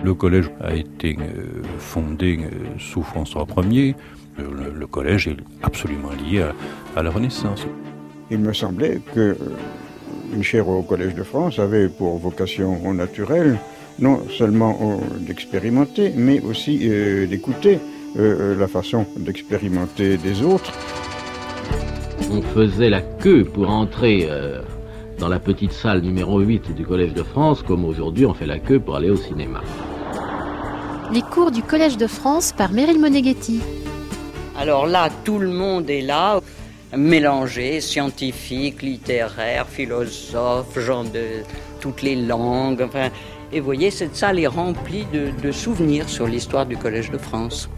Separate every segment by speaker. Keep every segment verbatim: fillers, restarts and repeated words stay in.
Speaker 1: Le collège a été fondé sous François Ier. Le, le collège est absolument lié à, à la Renaissance.
Speaker 2: Il me semblait que une chaire au Collège de France avait pour vocation naturelle non seulement d'expérimenter, mais aussi euh, d'écouter euh, la façon d'expérimenter des autres.
Speaker 3: On faisait la queue pour entrer euh, dans la petite salle numéro huit du Collège de France, comme aujourd'hui on fait la queue pour aller au cinéma.
Speaker 4: Les cours du Collège de France par Meryl Moneghetti.
Speaker 5: Alors là, tout le monde est là, mélangé, scientifique, littéraire, philosophe, gens de toutes les langues. Enfin, et vous voyez, cette salle est remplie de, de souvenirs sur l'histoire du Collège de France.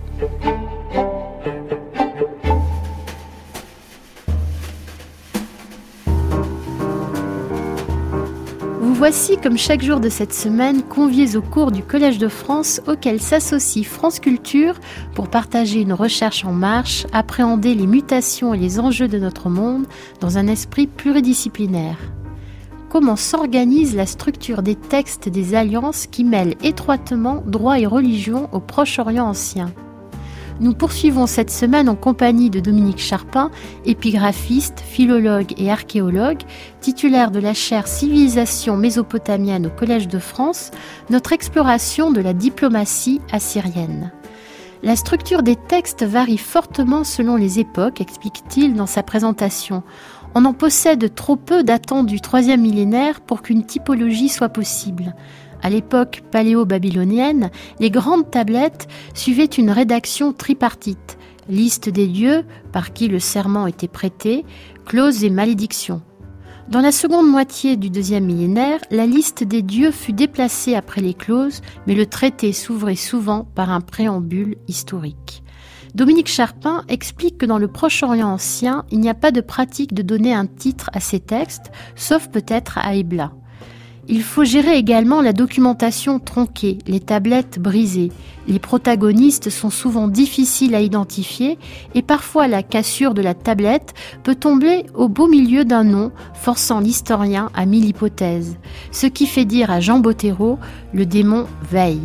Speaker 4: Vous voici, comme chaque jour de cette semaine, conviés au cours du Collège de France auquel s'associe France Culture pour partager une recherche en marche, appréhender les mutations et les enjeux de notre monde dans un esprit pluridisciplinaire. Comment s'organise la structure des textes des alliances qui mêlent étroitement droit et religion au Proche-Orient ancien ? Nous poursuivons cette semaine en compagnie de Dominique Charpin, épigraphiste, philologue et archéologue, titulaire de la chaire Civilisation mésopotamienne au Collège de France, notre exploration de la diplomatie assyrienne. La structure des textes varie fortement selon les époques, explique-t-il dans sa présentation. On en possède trop peu datant du troisième millénaire pour qu'une typologie soit possible. À l'époque paléo-babylonienne, les grandes tablettes suivaient une rédaction tripartite, liste des dieux par qui le serment était prêté, clauses et malédictions. Dans la seconde moitié du deuxième millénaire, la liste des dieux fut déplacée après les clauses, mais le traité s'ouvrait souvent par un préambule historique. Dominique Charpin explique que dans le Proche-Orient ancien, il n'y a pas de pratique de donner un titre à ces textes, sauf peut-être à Ebla. Il faut gérer également la documentation tronquée, les tablettes brisées. Les protagonistes sont souvent difficiles à identifier et parfois la cassure de la tablette peut tomber au beau milieu d'un nom, forçant l'historien à mille hypothèses. Ce qui fait dire à Jean Bottero, le démon veille.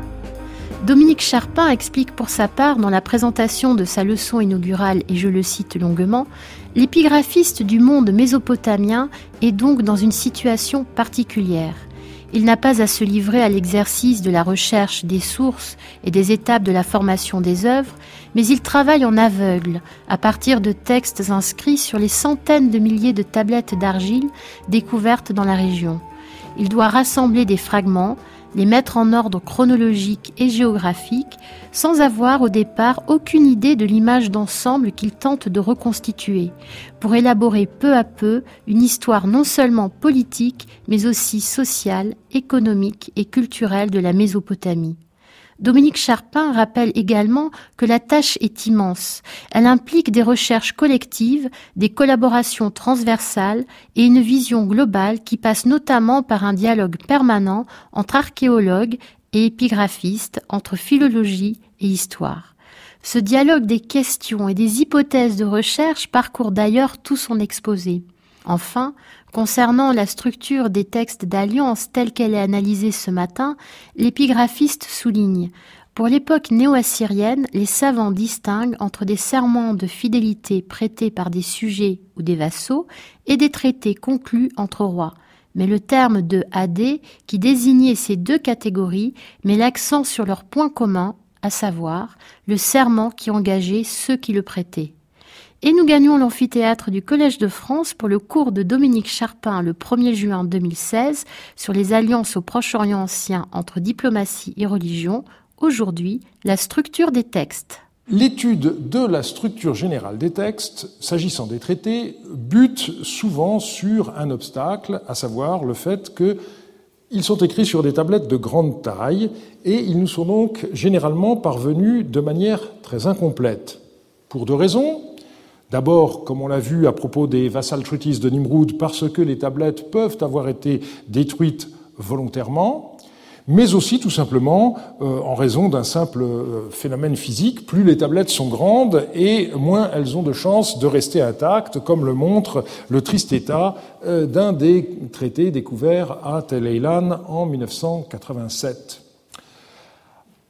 Speaker 4: Dominique Charpin explique pour sa part dans la présentation de sa leçon inaugurale, et je le cite longuement, « L'épigraphiste du monde mésopotamien est donc dans une situation particulière. Il n'a pas à se livrer à l'exercice de la recherche des sources et des étapes de la formation des œuvres, mais il travaille en aveugle, à partir de textes inscrits sur les centaines de milliers de tablettes d'argile découvertes dans la région. Il doit rassembler des fragments, les mettre en ordre chronologique et géographique, sans avoir au départ aucune idée de l'image d'ensemble qu'il tente de reconstituer, pour élaborer peu à peu une histoire non seulement politique, mais aussi sociale, économique et culturelle de la Mésopotamie. Dominique Charpin rappelle également que la tâche est immense. Elle implique des recherches collectives, des collaborations transversales et une vision globale qui passe notamment par un dialogue permanent entre archéologues et épigraphistes, entre philologie et histoire. Ce dialogue des questions et des hypothèses de recherche parcourt d'ailleurs tout son exposé. Enfin, concernant la structure des textes d'alliance telle qu'elle est analysée ce matin, l'épigraphiste souligne « Pour l'époque néo-assyrienne, les savants distinguent entre des serments de fidélité prêtés par des sujets ou des vassaux et des traités conclus entre rois. Mais le terme de « hadé » qui désignait ces deux catégories met l'accent sur leur point commun, à savoir le serment qui engageait ceux qui le prêtaient. Et nous gagnons l'amphithéâtre du Collège de France pour le cours de Dominique Charpin le premier juin deux mille seize sur les alliances au Proche-Orient ancien entre diplomatie et religion. Aujourd'hui, la structure des textes.
Speaker 6: L'étude de la structure générale des textes, s'agissant des traités, bute souvent sur un obstacle, à savoir le fait qu'ils sont écrits sur des tablettes de grande taille et ils nous sont donc généralement parvenus de manière très incomplète. Pour deux raisons. D'abord, comme on l'a vu à propos des Vassal Treaties de Nimrud, parce que les tablettes peuvent avoir été détruites volontairement, mais aussi tout simplement euh, en raison d'un simple euh, phénomène physique. Plus les tablettes sont grandes et moins elles ont de chances de rester intactes, comme le montre le triste état euh, d'un des traités découverts à Tel Eilan en mille neuf cent quatre-vingt-sept.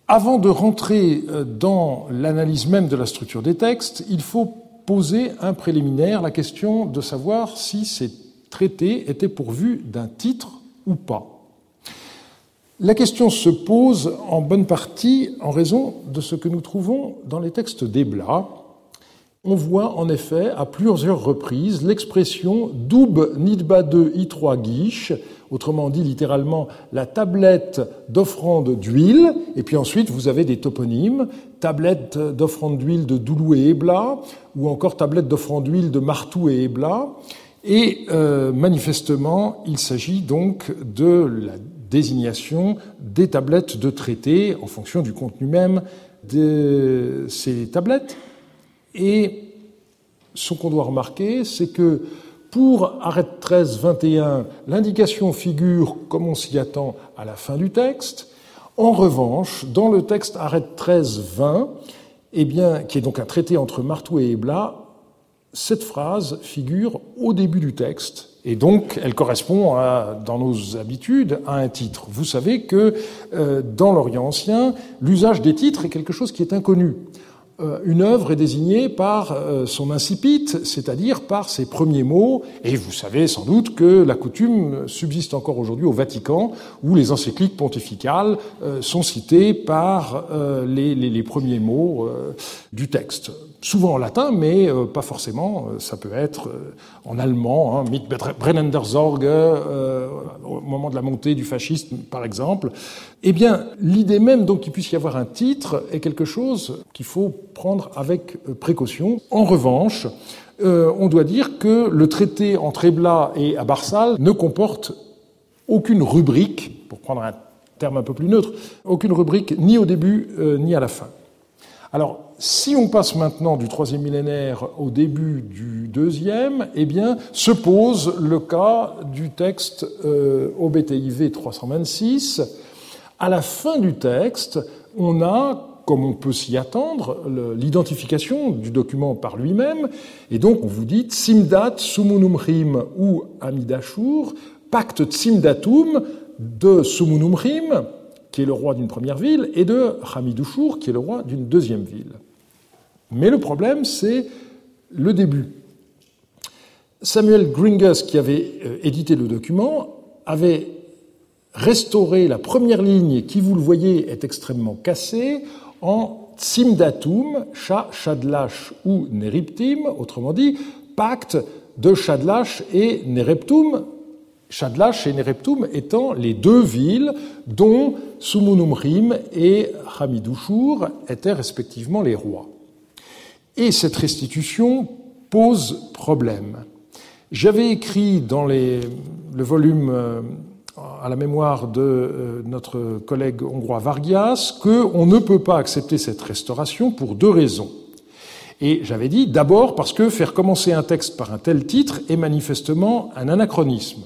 Speaker 6: Avant de rentrer dans l'analyse même de la structure des textes, il faut poser un préliminaire, la question de savoir si ces traités étaient pourvus d'un titre ou pas. La question se pose en bonne partie en raison de ce que nous trouvons dans les textes d'Ebla. On voit en effet à plusieurs reprises l'expression « doub nidbade i trois guiches », autrement dit littéralement la tablette d'offrande d'huile, et puis ensuite vous avez des toponymes, tablette d'offrande d'huile de Doulou et Ebla, ou encore tablette d'offrande d'huile de Martou et Ebla, et euh, manifestement il s'agit donc de la désignation des tablettes de traité en fonction du contenu même de ces tablettes. Et ce qu'on doit remarquer, c'est que pour Arrêt treize vingt et un, l'indication figure, comme on s'y attend, à la fin du texte. En revanche, dans le texte Arrêt treize vingt, eh bien, qui est donc un traité entre Martou et Ebla, cette phrase figure au début du texte. Et donc, elle correspond, à, dans nos habitudes, à un titre. Vous savez que euh, dans l'Orient ancien, l'usage des titres est quelque chose qui est inconnu. Une œuvre est désignée par son incipit, c'est-à-dire par ses premiers mots, et vous savez sans doute que la coutume subsiste encore aujourd'hui au Vatican, où les encycliques pontificales sont citées par les, les, les premiers mots du texte. Souvent en latin, mais pas forcément. Ça peut être en allemand, hein, mit brennender Sorge, euh, au moment de la montée du fascisme, par exemple. Eh bien, l'idée même donc qu'il puisse y avoir un titre est quelque chose qu'il faut prendre avec précaution. En revanche, euh, on doit dire que le traité entre Ebla et Abarsal ne comporte aucune rubrique, pour prendre un terme un peu plus neutre, aucune rubrique ni au début euh, ni à la fin. Alors, si on passe maintenant du troisième millénaire au début du deuxième, eh bien, se pose le cas du texte euh, O B T I V trois cent vingt-six. À la fin du texte, on a, comme on peut s'y attendre, le, l'identification du document par lui-même, et donc on vous dit Tsimdat Sumunumrim ou Amidashur, pacte Tsimdatum de Sumunumrim, qui est le roi d'une première ville, et de Hamidushur, qui est le roi d'une deuxième ville. Mais le problème, c'est le début. Samuel Gringus, qui avait édité le document, avait restauré la première ligne, qui, vous le voyez, est extrêmement cassée, en Tsimdatum, Sha, Shadlash ou Neriptim, autrement dit, pacte de Shadlash et Nereptum, Shadlash et Nereptum étant les deux villes dont Sumunumrim et Hamidushur étaient respectivement les rois. Et cette restitution pose problème. J'avais écrit dans les, le volume à la mémoire de notre collègue hongrois Vargias qu'on ne peut pas accepter cette restauration pour deux raisons. Et j'avais dit d'abord parce que faire commencer un texte par un tel titre est manifestement un anachronisme.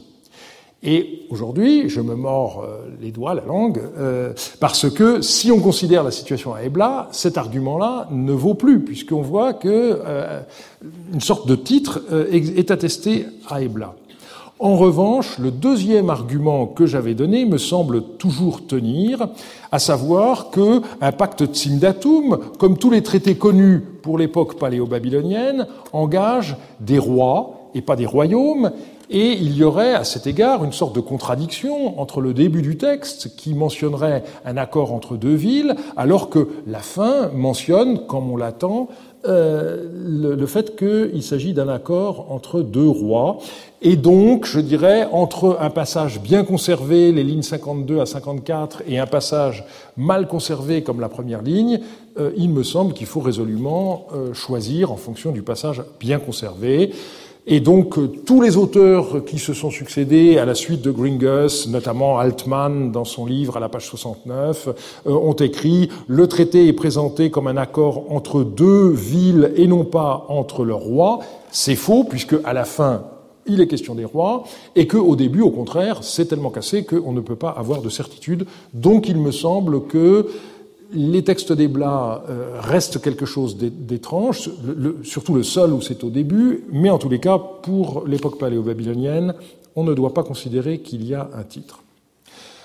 Speaker 6: Et aujourd'hui, je me mords les doigts, la langue, euh, parce que si on considère la situation à Ebla, cet argument-là ne vaut plus, puisqu'on voit que euh, une sorte de titre euh, est attesté à Ebla. En revanche, le deuxième argument que j'avais donné me semble toujours tenir, à savoir que un pacte Tsimdatum, comme tous les traités connus pour l'époque paléo-babylonienne, engage des rois et pas des royaumes. Et il y aurait à cet égard une sorte de contradiction entre le début du texte, qui mentionnerait un accord entre deux villes, alors que la fin mentionne, comme on l'attend, euh, le, le fait qu'il s'agit d'un accord entre deux rois. Et donc, je dirais, entre un passage bien conservé, les lignes cinquante-deux à cinquante-quatre, et un passage mal conservé comme la première ligne, euh, il me semble qu'il faut résolument euh, choisir en fonction du passage bien conservé. Et donc, tous les auteurs qui se sont succédés à la suite de Gringus, notamment Altman dans son livre à la page soixante-neuf, euh, ont écrit « Le traité est présenté comme un accord entre deux villes et non pas entre leurs rois ». C'est faux, puisque à la fin, il est question des rois, et qu'au début, au contraire, c'est tellement cassé qu'on ne peut pas avoir de certitude. Donc, il me semble que les textes d'Ebla euh, restent quelque chose d'étrange, le, le, surtout le seul où c'est au début, mais en tous les cas, pour l'époque paléo-babylonienne, on ne doit pas considérer qu'il y a un titre.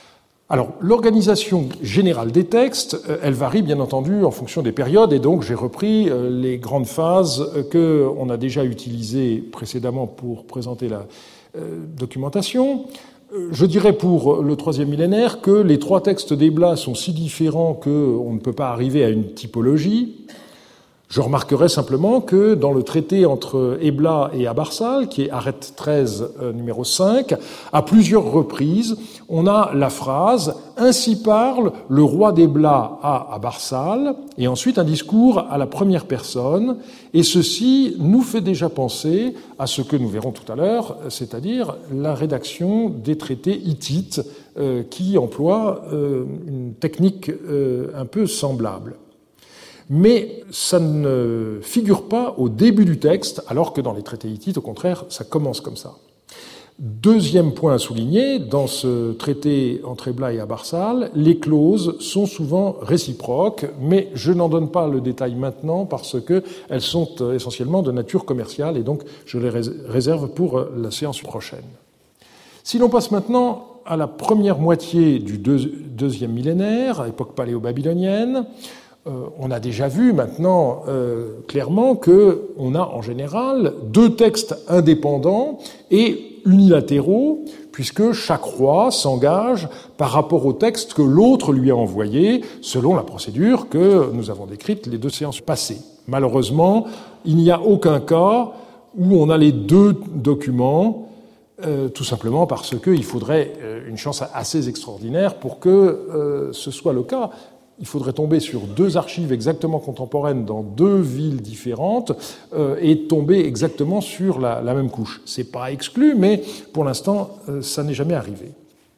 Speaker 6: Alors, l'organisation générale des textes, elle varie bien entendu en fonction des périodes, et donc j'ai repris les grandes phases qu'on a déjà utilisées précédemment pour présenter la documentation. Je dirais pour le troisième millénaire que les trois textes d'Ebla sont si différents qu'on ne peut pas arriver à une typologie. Je remarquerai simplement que dans le traité entre Ebla et Abarsal, qui est Arrêt treize, euh, numéro cinq, à plusieurs reprises, on a la phrase « Ainsi parle le roi d'Ebla à Abarsal » et ensuite un discours à la première personne, et ceci nous fait déjà penser à ce que nous verrons tout à l'heure, c'est-à-dire la rédaction des traités hittites euh, qui emploient euh, une technique euh, un peu semblable. Mais ça ne figure pas au début du texte, alors que dans les traités hittites, au contraire, ça commence comme ça. Deuxième point à souligner, dans ce traité entre Ebla et Abarsal, les clauses sont souvent réciproques, mais je n'en donne pas le détail maintenant parce qu'elles sont essentiellement de nature commerciale et donc je les réserve pour la séance prochaine. Si l'on passe maintenant à la première moitié du deuxième millénaire, époque paléo-babylonienne, Euh, on a déjà vu maintenant euh, clairement qu'on a en général deux textes indépendants et unilatéraux, puisque chaque roi s'engage par rapport au texte que l'autre lui a envoyé, selon la procédure que nous avons décrite les deux séances passées. Malheureusement, il n'y a aucun cas où on a les deux documents, euh, tout simplement parce qu'il faudrait une chance assez extraordinaire pour que euh, ce soit le cas. Il faudrait tomber sur deux archives exactement contemporaines dans deux villes différentes euh, et tomber exactement sur la, la même couche. C'est pas exclu, mais pour l'instant, euh, ça n'est jamais arrivé.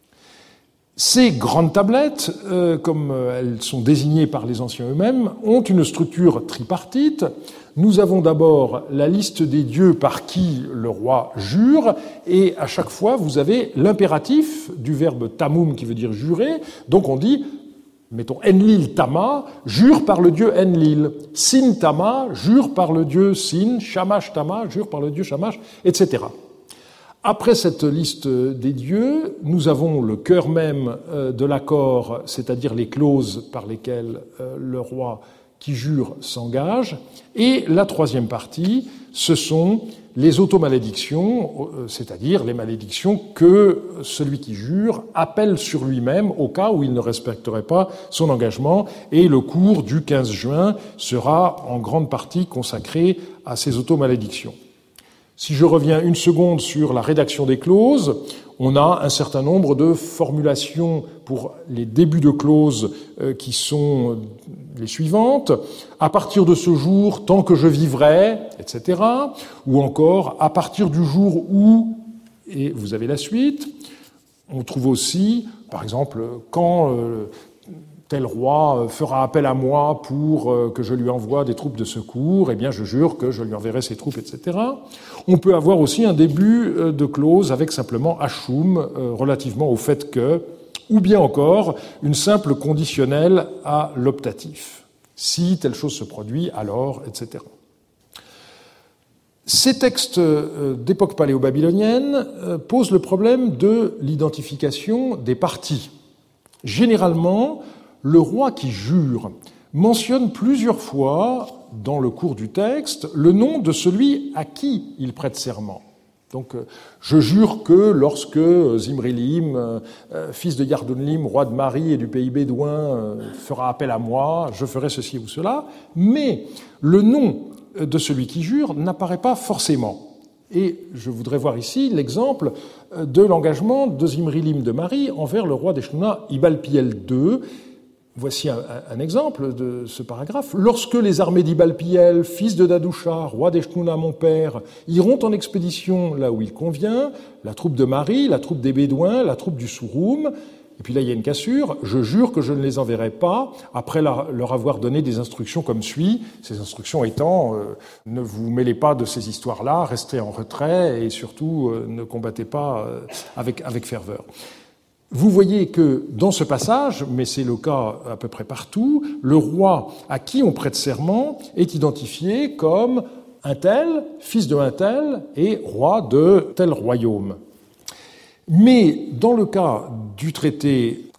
Speaker 6: Ces grandes tablettes, euh, comme elles sont désignées par les anciens eux-mêmes, ont une structure tripartite. Nous avons d'abord la liste des dieux par qui le roi jure, et à chaque fois, vous avez l'impératif du verbe tamum qui veut dire jurer. Donc on dit mettons Enlil Tama, jure par le dieu Enlil. Sin Tama, jure par le dieu Sin. Shamash Tama, jure par le dieu Shamash, et cetera. Après cette liste des dieux, nous avons le cœur même de l'accord, c'est-à-dire les clauses par lesquelles le roi qui jure s'engage. Et la troisième partie, ce sont les automalédictions, c'est-à-dire les malédictions que celui qui jure appelle sur lui-même au cas où il ne respecterait pas son engagement. Et le cours du quinze juin sera en grande partie consacré à ces automalédictions. Si je reviens une seconde sur la rédaction des clauses, on a un certain nombre de formulations pour les débuts de clauses qui sont les suivantes. À partir de ce jour, tant que je vivrai, et cetera. Ou encore, à partir du jour où, et vous avez la suite. On trouve aussi, par exemple, quand euh, tel roi fera appel à moi pour euh, que je lui envoie des troupes de secours, eh bien je jure que je lui enverrai ces troupes, et cetera. On peut avoir aussi un début de clause avec simplement Hachum, euh, relativement au fait que, ou bien encore une simple conditionnelle à l'optatif. Si telle chose se produit, alors, et cetera. Ces textes d'époque paléo-babylonienne posent le problème de l'identification des parties. Généralement, le roi qui jure mentionne plusieurs fois dans le cours du texte le nom de celui à qui il prête serment. Donc, je jure que lorsque Zimrilim, fils de Yardunlim, roi de Mari et du pays bédouin, fera appel à moi, je ferai ceci ou cela, mais le nom de celui qui jure n'apparaît pas forcément. Et je voudrais voir ici l'exemple de l'engagement de Zimrilim de Mari envers le roi d'Eshnuna, Ibalpiel deux. Voici un, un exemple de ce paragraphe. Lorsque les armées d'Ibalpiel, fils de Dadoucha, roi d'Eshnuna, mon père, iront en expédition là où il convient, la troupe de Mari, la troupe des Bédouins, la troupe du Souroum, et puis là il y a une cassure, je jure que je ne les enverrai pas après leur avoir donné des instructions comme suit, ces instructions étant euh, ne vous mêlez pas de ces histoires-là, restez en retrait et surtout euh, ne combattez pas euh, avec, avec ferveur. Vous voyez que dans ce passage, mais c'est le cas à peu près partout, le roi à qui on prête serment est identifié comme un tel, fils de un tel et roi de tel royaume. Mais dans le cas du traité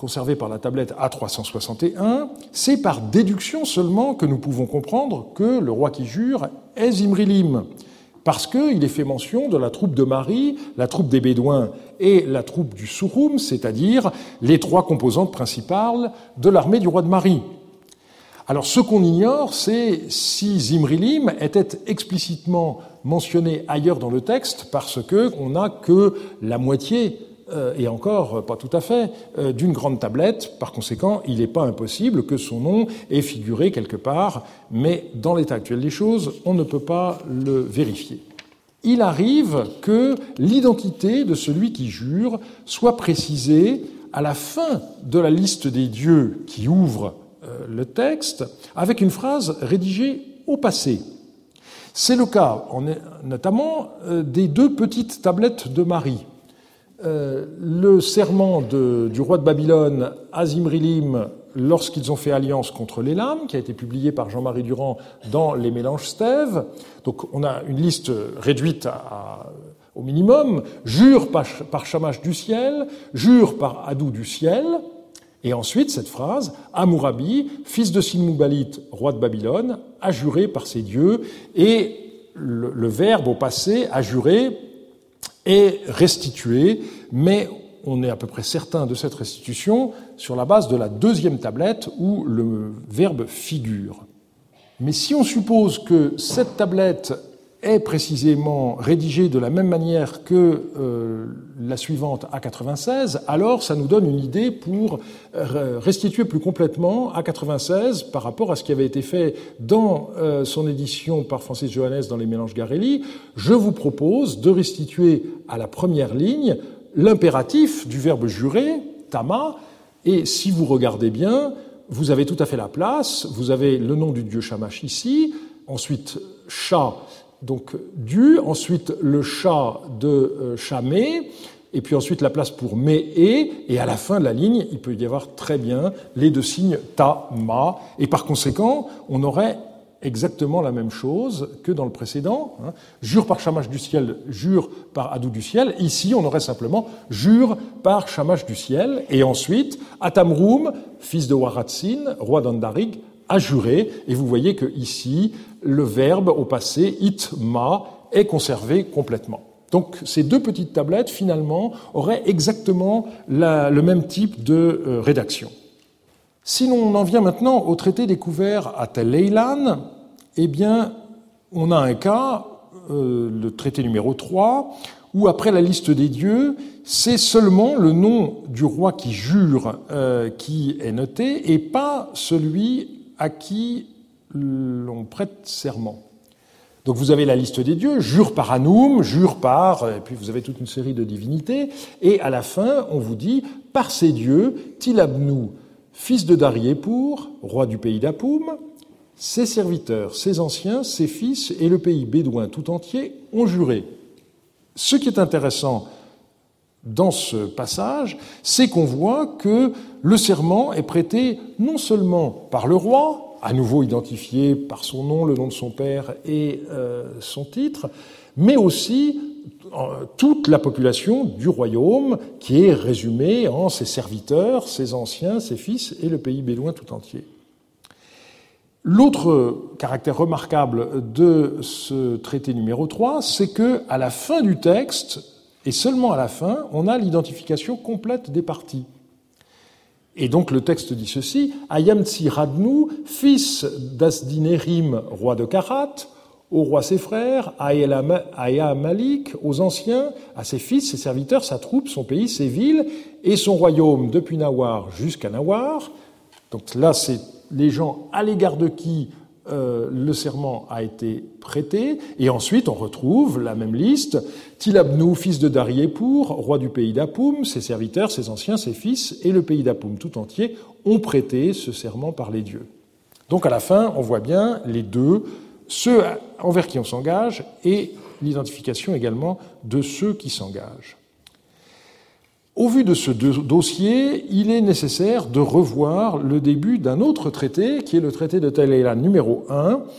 Speaker 6: conservé par la tablette A trois cent soixante et un, c'est par déduction seulement que nous pouvons comprendre que le roi qui jure est Zimrilim, parce qu'il est fait mention de la troupe de Mari, la troupe des Bédouins et la troupe du Souroum, c'est-à-dire les trois composantes principales de l'armée du roi de Mari. Alors ce qu'on ignore, c'est si Zimrilim était explicitement mentionné ailleurs dans le texte, parce qu'on n'a que la moitié, euh, et encore pas tout à fait, euh, d'une grande tablette. Par conséquent, il n'est pas impossible que son nom ait figuré quelque part, mais dans l'état actuel des choses, on ne peut pas le vérifier. Il arrive que l'identité de celui qui jure soit précisée à la fin de la liste des dieux qui ouvre le texte, avec une phrase rédigée au passé. C'est le cas, notamment, des deux petites tablettes de Mari. Le serment de, du roi de Babylone à Zimrilim lorsqu'ils ont fait alliance contre l'Élam, qui a été publié par Jean-Marie Durand dans Les Mélanges Stèves. Donc on a une liste réduite à, à, au minimum. Jure par, par Shamash du ciel, jure par Adou du ciel. Et ensuite, cette phrase, Hammurabi, fils de Sinmuballit, roi de Babylone, a juré par ses dieux, et le, le verbe au passé, a juré, est restitué, mais on est à peu près certain de cette restitution sur la base de la deuxième tablette où le verbe figure. Mais si on suppose que cette tablette est précisément rédigée de la même manière que euh, la suivante A quatre-vingt-seize, alors ça nous donne une idée pour restituer plus complètement A quatre-vingt-seize par rapport à ce qui avait été fait dans euh, son édition par Francis Johannes dans les Mélanges Garelli. Je vous propose de restituer à la première ligne l'impératif du verbe jurer, tama, et si vous regardez bien, vous avez tout à fait la place, vous avez le nom du dieu Shamash ici, ensuite Sha, donc du, ensuite le Sha de euh, Shamé, et puis ensuite la place pour Mé, et, et à la fin de la ligne, il peut y avoir très bien les deux signes Ta, Ma, et par conséquent, on aurait exactement la même chose que dans le précédent. Hein. Jure par Shamash du ciel, jure par Adou du ciel. Ici, on aurait simplement jure par Shamash du ciel, et ensuite Atamroum, fils de Waratsin, roi d'Andarig, a juré, et vous voyez que ici, le verbe au passé, itma, est conservé complètement. Donc ces deux petites tablettes, finalement, auraient exactement la, le même type de euh, rédaction. Si l'on en vient maintenant au traité découvert à Tel Eilan, eh bien, on a un cas, euh, le traité numéro trois, où après la liste des dieux, c'est seulement le nom du roi qui jure euh, qui est noté, et pas celui à qui l'on prête serment. Donc vous avez la liste des dieux, jure par Anoum, jure par, et puis vous avez toute une série de divinités, et à la fin, on vous dit, par ces dieux, Tilabnou, fils de Dariépour, roi du pays d'Apoum, ses serviteurs, ses anciens, ses fils et le pays bédouin tout entier ont juré. Ce qui est intéressant dans ce passage, c'est qu'on voit que le serment est prêté non seulement par le roi, à nouveau identifié par son nom, le nom de son père et euh, son titre, mais aussi euh, toute la population du royaume qui est résumée en ses serviteurs, ses anciens, ses fils et le pays bédouin tout entier. L'autre caractère remarquable de ce traité numéro trois, c'est que à la fin du texte, et seulement à la fin, on a l'identification complète des parties. Et donc le texte dit ceci, Ayamtsi Radnou, fils d'Asdinérim, roi de Karat, au roi ses frères, à Aya Malik, aux anciens, à ses fils, ses serviteurs, sa troupe, son pays, ses villes, et son royaume depuis Nawar jusqu'à Nawar. Donc là, c'est les gens à l'égard de qui euh, le serment a été prêté. Et ensuite, on retrouve la même liste. Tilabnou, fils de Dariépour, roi du pays d'Apoum, ses serviteurs, ses anciens, ses fils, et le pays d'Apoum tout entier ont prêté ce serment par les dieux. Donc à la fin, on voit bien les deux, ceux envers qui on s'engage et l'identification également de ceux qui s'engagent. Au vu de ce dossier, il est nécessaire de revoir le début d'un autre traité, qui est le traité de Tel Eilan numéro un,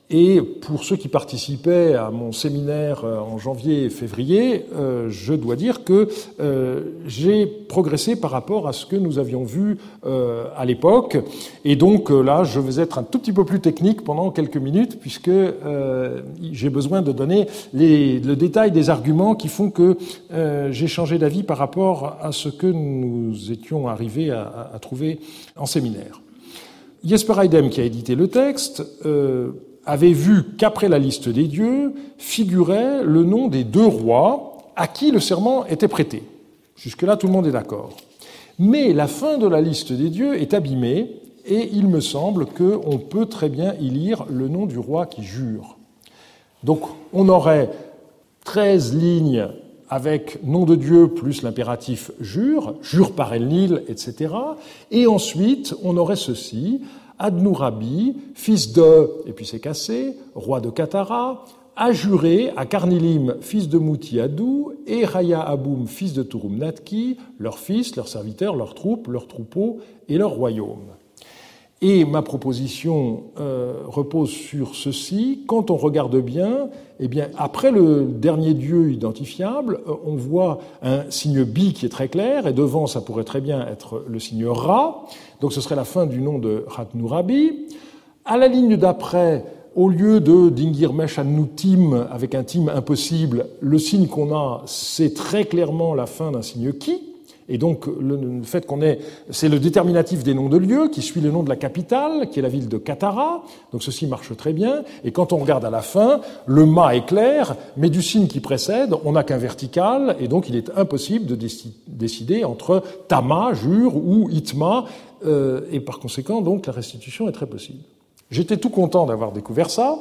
Speaker 6: Et pour ceux qui participaient à mon séminaire en janvier et février, euh, je dois dire que euh, j'ai progressé par rapport à ce que nous avions vu euh, à l'époque. Et donc euh, là, je vais être un tout petit peu plus technique pendant quelques minutes, puisque euh, j'ai besoin de donner les, le détail des arguments qui font que euh, j'ai changé d'avis par rapport à ce que nous étions arrivés à, à trouver en séminaire. Jesper Eidem, qui a édité le texte, euh, avait vu qu'après la liste des dieux figurait le nom des deux rois à qui le serment était prêté. Jusque-là, tout le monde est d'accord. Mais la fin de la liste des dieux est abîmée, et il me semble qu'on peut très bien y lire le nom du roi qui jure. Donc, on aurait treize lignes avec nom de Dieu plus l'impératif jure, jure par El-Nil, et cetera. Et ensuite, on aurait ceci: Adnurabi, fils de, et puis c'est cassé, roi de Katara, a juré à Karnilim, fils de Mouti-Adou, et Raya Aboum, fils de Turum-Natki, leurs fils, leurs serviteurs, leurs troupes, leurs troupeaux et leur royaume. Et ma proposition euh, repose sur ceci. Quand on regarde bien, eh bien, après le dernier dieu identifiable, euh, on voit un signe Bi qui est très clair, et devant, ça pourrait très bien être le signe Ra. Donc ce serait la fin du nom de Ratnurabi. À la ligne d'après, au lieu de Dingirmesh Annutim, avec un tim impossible, le signe qu'on a, c'est très clairement la fin d'un signe Ki. Et donc, le, le fait qu'on ait, c'est le déterminatif des noms de lieux qui suit le nom de la capitale, qui est la ville de Katara. Donc, ceci marche très bien. Et quand on regarde à la fin, le ma est clair, mais du signe qui précède, on n'a qu'un vertical, et donc il est impossible de décider entre tama, jure, ou itma, euh, et par conséquent, donc, la restitution est très possible. J'étais tout content d'avoir découvert ça,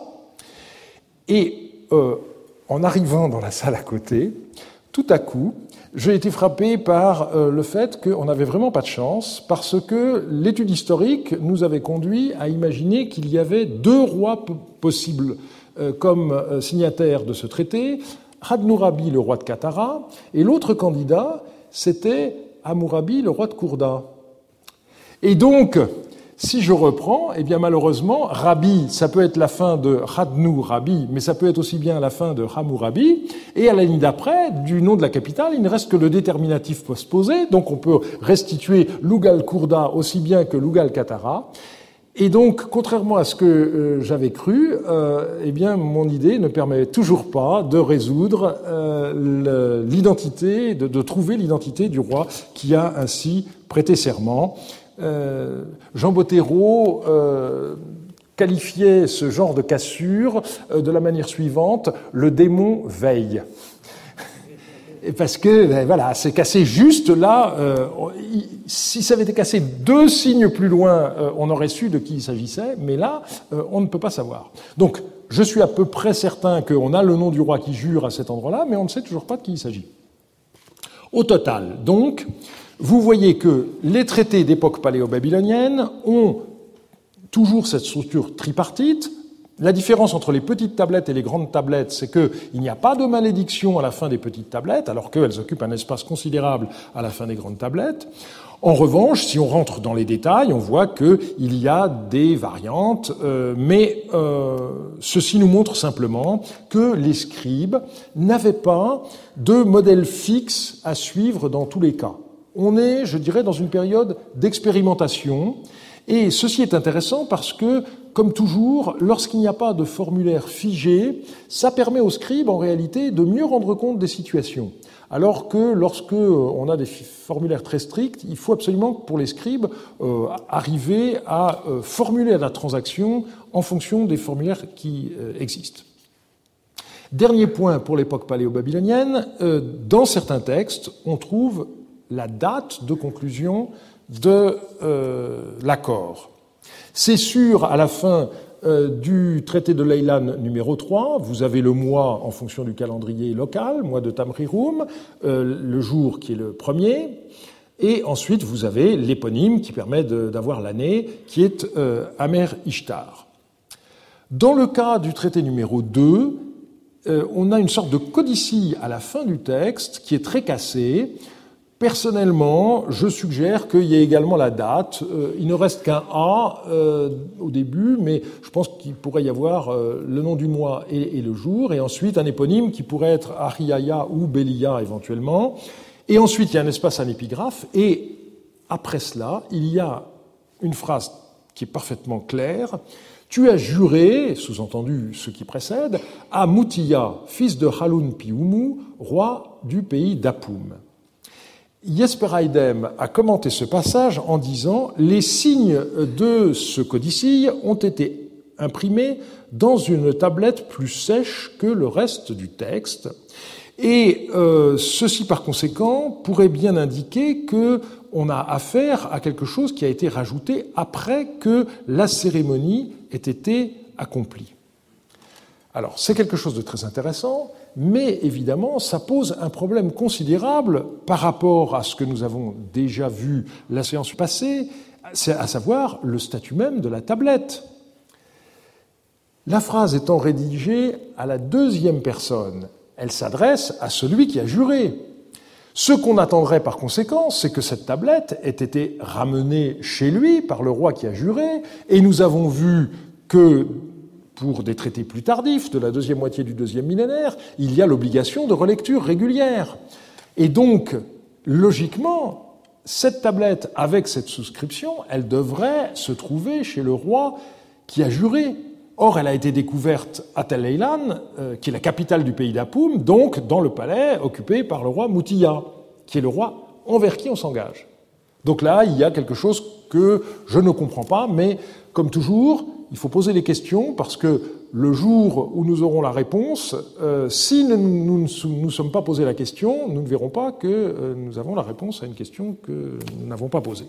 Speaker 6: et euh, en arrivant dans la salle à côté, tout à coup, j'ai été frappé par euh, le fait qu'on n'avait vraiment pas de chance, parce que l'étude historique nous avait conduit à imaginer qu'il y avait deux rois p- possibles euh, comme euh, signataires de ce traité, Hadnurabi, le roi de Katara, et l'autre candidat, c'était Hammurabi, le roi de Kourda. Et donc, si je reprends, eh bien malheureusement, Rabi, ça peut être la fin de Hadnurabi, mais ça peut être aussi bien la fin de Hammurabi, et à la ligne d'après, du nom de la capitale, il ne reste que le déterminatif postposé, donc on peut restituer Lugal-Kourda aussi bien que Lugal-Katara. Et donc, contrairement à ce que euh, j'avais cru, euh, eh bien mon idée ne permet toujours pas de résoudre euh, l'identité, de, de trouver l'identité du roi qui a ainsi prêté serment. Euh, Jean Bottero euh, qualifiait ce genre de cassure euh, de la manière suivante: le démon veille. Et parce que, ben, voilà, c'est cassé juste là. Euh, si ça avait été cassé deux signes plus loin, euh, on aurait su de qui il s'agissait, mais là, euh, on ne peut pas savoir. Donc, je suis à peu près certain qu'on a le nom du roi qui jure à cet endroit-là, mais on ne sait toujours pas de qui il s'agit. Au total, donc, vous voyez que les traités d'époque paléo-babylonienne ont toujours cette structure tripartite. La différence entre les petites tablettes et les grandes tablettes, c'est qu'il n'y a pas de malédiction à la fin des petites tablettes, alors qu'elles occupent un espace considérable à la fin des grandes tablettes. En revanche, si on rentre dans les détails, on voit qu'il y a des variantes, euh, mais euh, ceci nous montre simplement que les scribes n'avaient pas de modèle fixe à suivre dans tous les cas. On est, je dirais, dans une période d'expérimentation, et ceci est intéressant parce que, comme toujours, lorsqu'il n'y a pas de formulaire figé, ça permet aux scribes, en réalité, de mieux rendre compte des situations. Alors que lorsque on a des formulaires très stricts, il faut absolument, pour les scribes, euh, arriver à euh, formuler la transaction en fonction des formulaires qui euh, existent. Dernier point pour l'époque paléo-babylonienne, euh, dans certains textes, on trouve la date de conclusion de euh, l'accord. C'est sûr, à la fin euh, du traité de Leilan numéro trois, vous avez le mois en fonction du calendrier local, mois de Tamrirum, euh, le jour qui est le premier, et ensuite vous avez l'éponyme qui permet de, d'avoir l'année, qui est euh, Amer Ishtar. Dans le cas du traité numéro deux, euh, on a une sorte de codicille à la fin du texte qui est très cassée. Personnellement, je suggère qu'il y ait également la date. Euh, il ne reste qu'un A euh, au début, mais je pense qu'il pourrait y avoir euh, le nom du mois et, et le jour, et ensuite un éponyme qui pourrait être Ariaya ou Belia éventuellement. Et ensuite, il y a un espace, un épigraphe, et après cela, il y a une phrase qui est parfaitement claire. Tu as juré, sous-entendu ce qui précède, à Mutiya, fils de Halun Piumu, roi du pays d'Apum. Jesper Eidem a commenté ce passage en disant « Les signes de ce codicille ont été imprimés dans une tablette plus sèche que le reste du texte. Et euh, ceci, par conséquent, pourrait bien indiquer qu'on a affaire à quelque chose qui a été rajouté après que la cérémonie ait été accomplie. » Alors, c'est quelque chose de très intéressant, mais évidemment, ça pose un problème considérable par rapport à ce que nous avons déjà vu la séance passée, c'est à savoir le statut même de la tablette. La phrase étant rédigée à la deuxième personne, elle s'adresse à celui qui a juré. Ce qu'on attendrait par conséquent, c'est que cette tablette ait été ramenée chez lui par le roi qui a juré, et nous avons vu que pour des traités plus tardifs, de la deuxième moitié du deuxième millénaire, il y a l'obligation de relecture régulière. Et donc, logiquement, cette tablette, avec cette souscription, elle devrait se trouver chez le roi qui a juré. Or, elle a été découverte à Tel Eilan, euh, qui est la capitale du pays d'Apum, donc dans le palais occupé par le roi Mutiya, qui est le roi envers qui on s'engage. Donc là, il y a quelque chose que je ne comprends pas, mais comme toujours, il faut poser les questions parce que le jour où nous aurons la réponse, euh, si nous ne nous, nous sommes pas posé la question, nous ne verrons pas que euh, nous avons la réponse à une question que nous n'avons pas posée.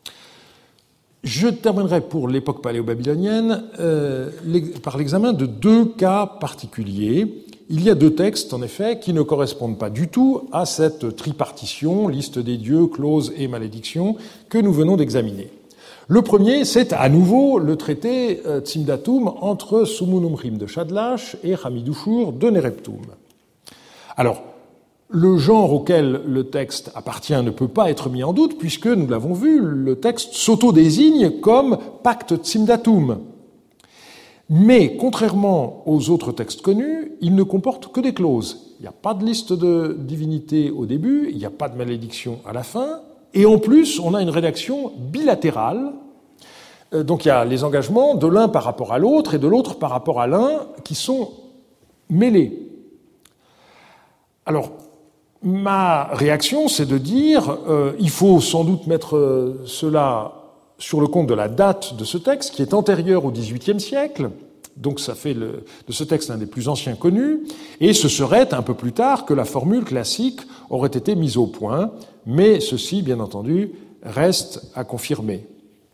Speaker 6: Je terminerai pour l'époque paléo-babylonienne euh, par l'examen de deux cas particuliers. Il y a deux textes, en effet, qui ne correspondent pas du tout à cette tripartition, liste des dieux, clause et malédiction, que nous venons d'examiner. Le premier, c'est à nouveau le traité euh, Tsimdatum entre Sumunumrim de Shadlash et Hamidushur de Nereptum. Alors, le genre auquel le texte appartient ne peut pas être mis en doute, puisque, nous l'avons vu, le texte s'auto-désigne comme pacte Tsimdatum. Mais, contrairement aux autres textes connus, il ne comporte que des clauses. Il n'y a pas de liste de divinités au début, il n'y a pas de malédiction à la fin, et en plus, on a une rédaction bilatérale. Donc il y a les engagements de l'un par rapport à l'autre et de l'autre par rapport à l'un qui sont mêlés. Alors, ma réaction, c'est de dire euh, il faut sans doute mettre euh, cela sur le compte de la date de ce texte, qui est antérieure au dix-huitième siècle. Donc ça fait le, de ce texte un des plus anciens connus, et ce serait un peu plus tard que la formule classique aurait été mise au point, mais ceci, bien entendu, reste à confirmer.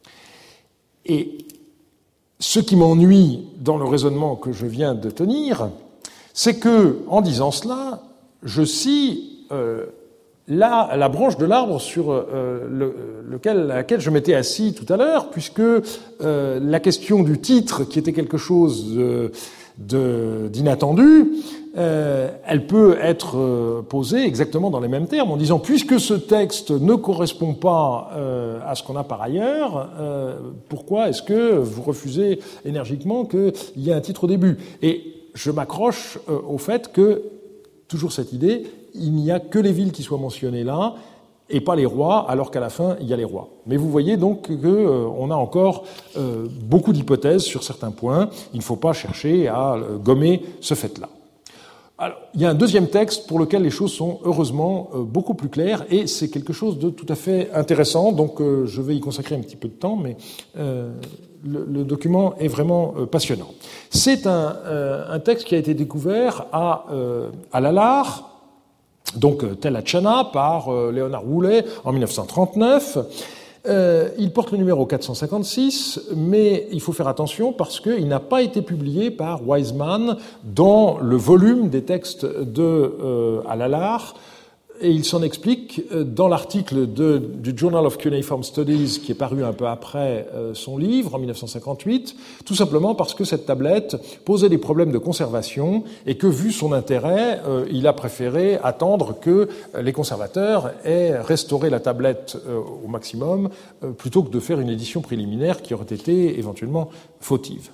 Speaker 6: Et ce qui m'ennuie dans le raisonnement que je viens de tenir, c'est que, en disant cela, je scie euh, la, la branche de l'arbre sur euh, le, lequel, laquelle je m'étais assis tout à l'heure, puisque euh, la question du titre, qui était quelque chose de, de, d'inattendu, euh, elle peut être euh, posée exactement dans les mêmes termes, en disant, puisque ce texte ne correspond pas euh, à ce qu'on a par ailleurs, euh, pourquoi est-ce que vous refusez énergiquement qu'il y ait un titre au début ? Et je m'accroche euh, au fait que, toujours cette idée, il n'y a que les villes qui soient mentionnées là, et pas les rois, alors qu'à la fin, il y a les rois. Mais vous voyez donc qu'on euh, a encore euh, beaucoup d'hypothèses sur certains points. Il ne faut pas chercher à euh, gommer ce fait-là. Alors, il y a un deuxième texte pour lequel les choses sont heureusement euh, beaucoup plus claires, et c'est quelque chose de tout à fait intéressant, donc euh, je vais y consacrer un petit peu de temps, mais euh, le, le document est vraiment euh, passionnant. C'est un, euh, un texte qui a été découvert à, euh, à Lalar, donc Tel Hatshana, par euh, Léonard Woolley en mille neuf cent trente-neuf. Euh, il porte le numéro quatre cent cinquante-six, mais il faut faire attention parce qu'il n'a pas été publié par Wiseman dans le volume des textes de euh, Al-Alar. Et il s'en explique dans l'article de, du Journal of Cuneiform Studies qui est paru un peu après euh, son livre en mille neuf cent cinquante-huit, tout simplement parce que cette tablette posait des problèmes de conservation et que, vu son intérêt, euh, il a préféré attendre que les conservateurs aient restauré la tablette euh, au maximum euh, plutôt que de faire une édition préliminaire qui aurait été éventuellement fautive.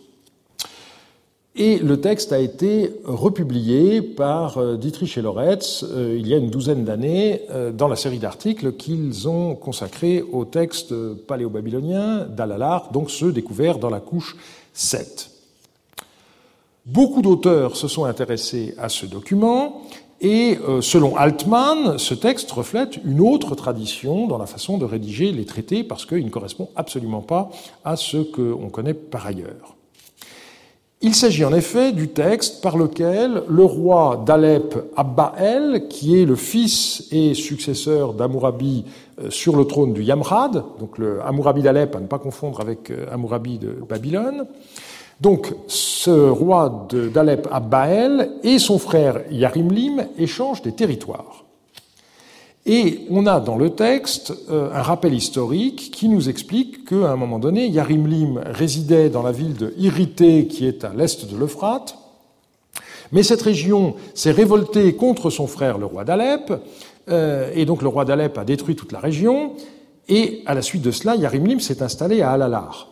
Speaker 6: Et le texte a été republié par Dietrich et Loretz euh, il y a une douzaine d'années euh, dans la série d'articles qu'ils ont consacrés au texte paléo-babylonien d'Al-Alar, donc ceux découverts dans la couche sept. Beaucoup d'auteurs se sont intéressés à ce document et, euh, selon Altman, ce texte reflète une autre tradition dans la façon de rédiger les traités parce qu'il ne correspond absolument pas à ce qu'on connaît par ailleurs. Il s'agit en effet du texte par lequel le roi d'Alep, Abba-el, qui est le fils et successeur d'Hammurabi sur le trône du Yamrad, donc le Hammurabi d'Alep, à ne pas confondre avec Hammurabi de Babylone, donc ce roi d'Alep, Abba-el, et son frère Yarimlim échangent des territoires. Et on a dans le texte euh, un rappel historique qui nous explique qu'à un moment donné, Yarimlim résidait dans la ville de Irité, qui est à l'est de l'Euphrate, mais cette région s'est révoltée contre son frère, le roi d'Alep, euh, et donc le roi d'Alep a détruit toute la région, et à la suite de cela, Yarimlim s'est installé à Al-Alar.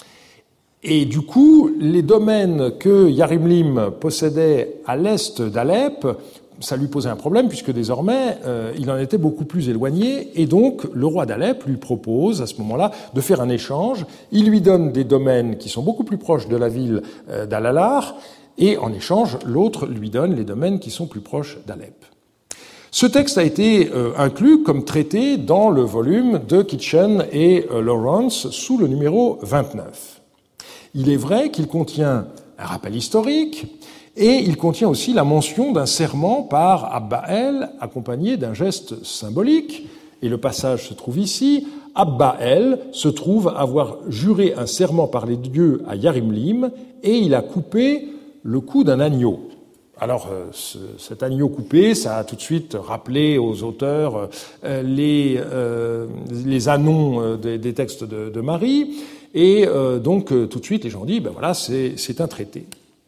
Speaker 6: Et du coup, les domaines que Yarimlim possédait à l'est d'Alep, ça lui posait un problème puisque désormais, euh, il en était beaucoup plus éloigné et donc le roi d'Alep lui propose à ce moment-là de faire un échange. Il lui donne des domaines qui sont beaucoup plus proches de la ville euh, d'Al-Alar et en échange, l'autre lui donne les domaines qui sont plus proches d'Alep. Ce texte a été euh, inclus comme traité dans le volume de Kitchen et euh, Lawrence sous le numéro vingt-neuf. Il est vrai qu'il contient un rappel historique, et il contient aussi la mention d'un serment par Abba-el, accompagné d'un geste symbolique. Et le passage se trouve ici. Abba-el se trouve avoir juré un serment par les dieux à Yarimlim, et il a coupé le cou d'un agneau. Alors, ce, cet agneau coupé, ça a tout de suite rappelé aux auteurs euh, les, euh, les annons des, des textes de, de Marie, et euh, donc tout de suite, les gens disent, ben voilà, c'est, c'est un traité.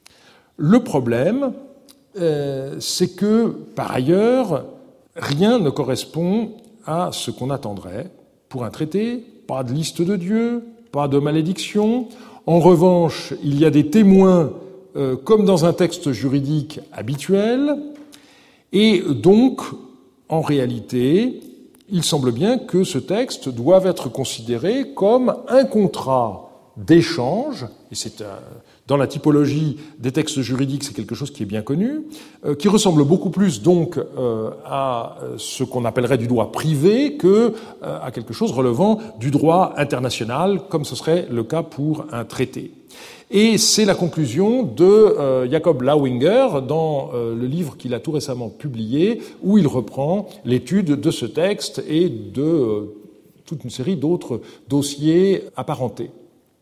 Speaker 6: Le problème, euh, c'est que, par ailleurs, rien ne correspond à ce qu'on attendrait pour un traité, pas de liste de dieux, pas de malédiction. En revanche, il y a des témoins, euh, comme dans un texte juridique habituel, et donc, en réalité, il semble bien que ce texte doive être considéré comme un contrat d'échange, et c'est un... Dans la typologie des textes juridiques, c'est quelque chose qui est bien connu, euh, qui ressemble beaucoup plus donc euh, à ce qu'on appellerait du droit privé que euh, à quelque chose relevant du droit international, comme ce serait le cas pour un traité. Et c'est la conclusion de euh, Jacob Lauinger dans euh, le livre qu'il a tout récemment publié, où il reprend l'étude de ce texte et de euh, toute une série d'autres dossiers apparentés.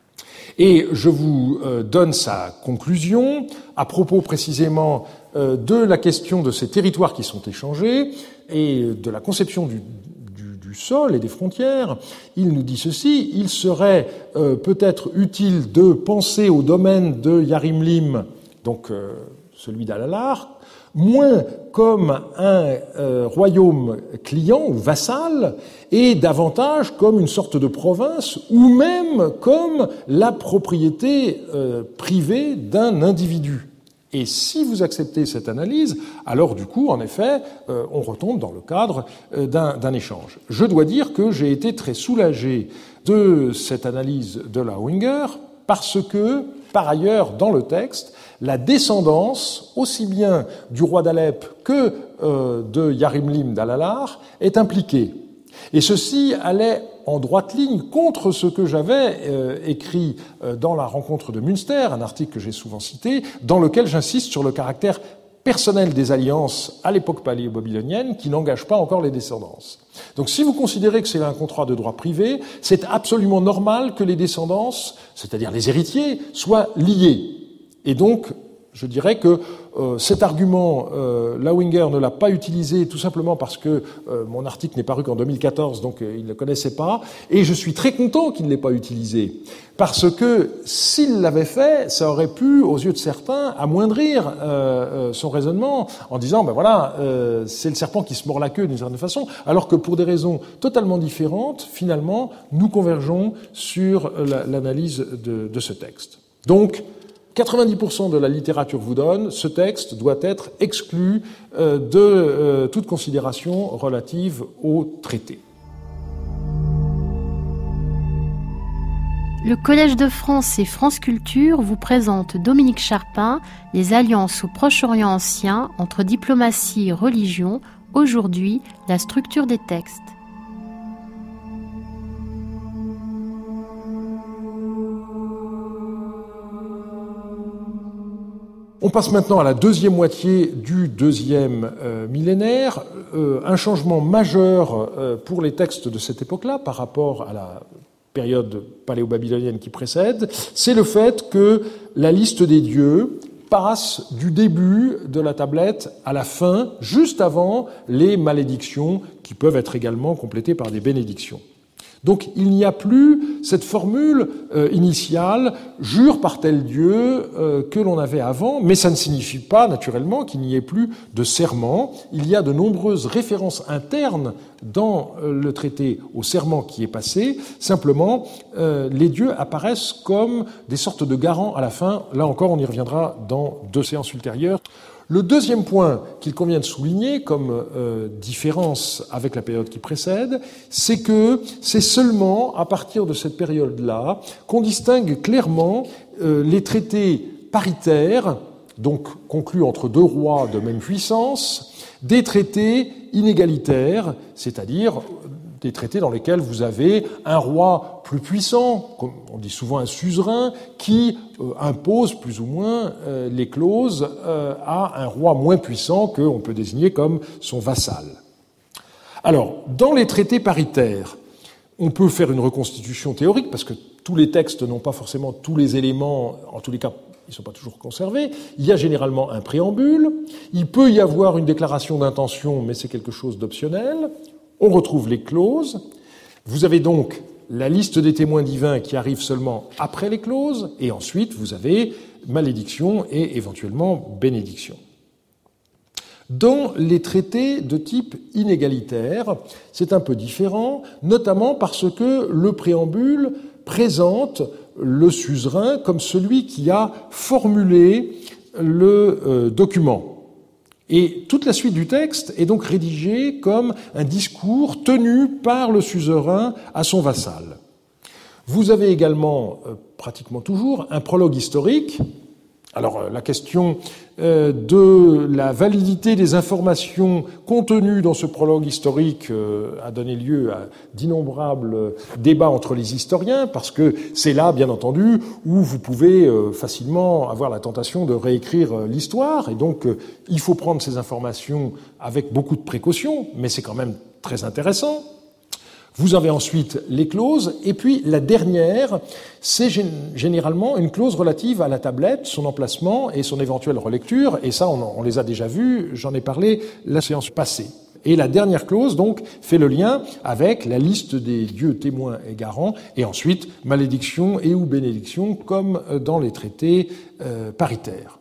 Speaker 6: Et je vous donne sa conclusion à propos précisément de la question de ces territoires qui sont échangés et de la conception du, du, du sol et des frontières. Il nous dit ceci: il serait euh, peut-être utile de penser au domaine de Yarimlim, donc euh, celui d'Al-Alar, moins comme un euh, royaume client ou vassal, et davantage comme une sorte de province, ou même comme la propriété euh, privée d'un individu. Et si vous acceptez cette analyse, alors du coup, en effet, euh, on retombe dans le cadre euh, d'un, d'un échange. Je dois dire que j'ai été très soulagé de cette analyse de Lauinger, parce que, par ailleurs, dans le texte, la descendance, aussi bien du roi d'Alep que euh, de Yarimlim d'Al-Alar, est impliquée. Et ceci allait en droite ligne contre ce que j'avais euh, écrit euh, dans la rencontre de Münster, un article que j'ai souvent cité, dans lequel j'insiste sur le caractère personnel des alliances à l'époque paléo-babylonienne qui n'engagent pas encore les descendances. Donc si vous considérez que c'est un contrat de droit privé, c'est absolument normal que les descendances, c'est-à-dire les héritiers, soient liés. Et donc, Je dirais que euh, cet argument, euh, Lauinger ne l'a pas utilisé tout simplement parce que euh, mon article n'est paru qu'en deux mille quatorze, donc euh, il ne le connaissait pas, et je suis très content qu'il ne l'ait pas utilisé, parce que s'il l'avait fait, ça aurait pu, aux yeux de certains, amoindrir euh, euh, son raisonnement en disant, ben voilà, euh, c'est le serpent qui se mord la queue d'une certaine façon, alors que pour des raisons totalement différentes, finalement, nous convergeons sur la, l'analyse de, de ce texte. Donc, quatre-vingt-dix pour cent de la littérature vous donne, ce texte doit être exclu euh, de euh, toute considération relative au traité.
Speaker 4: Le Collège de France et France Culture vous présente Dominique Charpin, les alliances au Proche-Orient ancien entre diplomatie et religion, aujourd'hui la structure des textes.
Speaker 6: On passe maintenant à la deuxième moitié du deuxième euh, millénaire. Euh, un changement majeur euh, pour les textes de cette époque-là par rapport à la période paléo-babylonienne qui précède, c'est le fait que la liste des dieux passe du début de la tablette à la fin, juste avant les malédictions qui peuvent être également complétées par des bénédictions. Donc il n'y a plus cette formule euh, initiale « jure par tel Dieu euh, » que l'on avait avant, mais ça ne signifie pas naturellement qu'il n'y ait plus de serment. Il y a de nombreuses références internes dans euh, le traité au serment qui est passé. Simplement, euh, les dieux apparaissent comme des sortes de garants à la fin. Là encore, on y reviendra dans deux séances ultérieures. Le deuxième point qu'il convient de souligner comme euh, différence avec la période qui précède, c'est que c'est seulement à partir de cette période-là qu'on distingue clairement euh, les traités paritaires, donc conclus entre deux rois de même puissance, des traités inégalitaires, c'est-à-dire des traités dans lesquels vous avez un roi plus puissant, comme on dit souvent un suzerain, qui euh, impose plus ou moins euh, les clauses euh, à un roi moins puissant qu'on peut désigner comme son vassal. Alors, dans les traités paritaires, on peut faire une reconstitution théorique, parce que tous les textes n'ont pas forcément tous les éléments, en tous les cas, ils ne sont pas toujours conservés. Il y a généralement un préambule, il peut y avoir une déclaration d'intention, mais c'est quelque chose d'optionnel. On retrouve les clauses. Vous avez donc la liste des témoins divins qui arrive seulement après les clauses, et ensuite vous avez malédiction et éventuellement bénédiction. Dans les traités de type inégalitaire, c'est un peu différent, notamment parce que le préambule présente le suzerain comme celui qui a formulé le euh, document. Et toute la suite du texte est donc rédigée comme un discours tenu par le suzerain à son vassal. Vous avez également, euh, pratiquement toujours, un prologue historique. Alors, euh, la question euh, de la validité des informations contenues dans ce prologue historique euh, a donné lieu à d'innombrables euh, débats entre les historiens, parce que c'est là, bien entendu, où vous pouvez euh, facilement avoir la tentation de réécrire euh, l'histoire, et donc euh, il faut prendre ces informations avec beaucoup de précaution, mais c'est quand même très intéressant. Vous avez ensuite les clauses, et puis la dernière, c'est généralement une clause relative à la tablette, son emplacement et son éventuelle relecture, et ça, on, on les a déjà vus, j'en ai parlé la séance passée. Et la dernière clause, donc, fait le lien avec la liste des dieux témoins et garants, et ensuite malédiction et ou bénédiction, comme dans les traités euh, paritaires.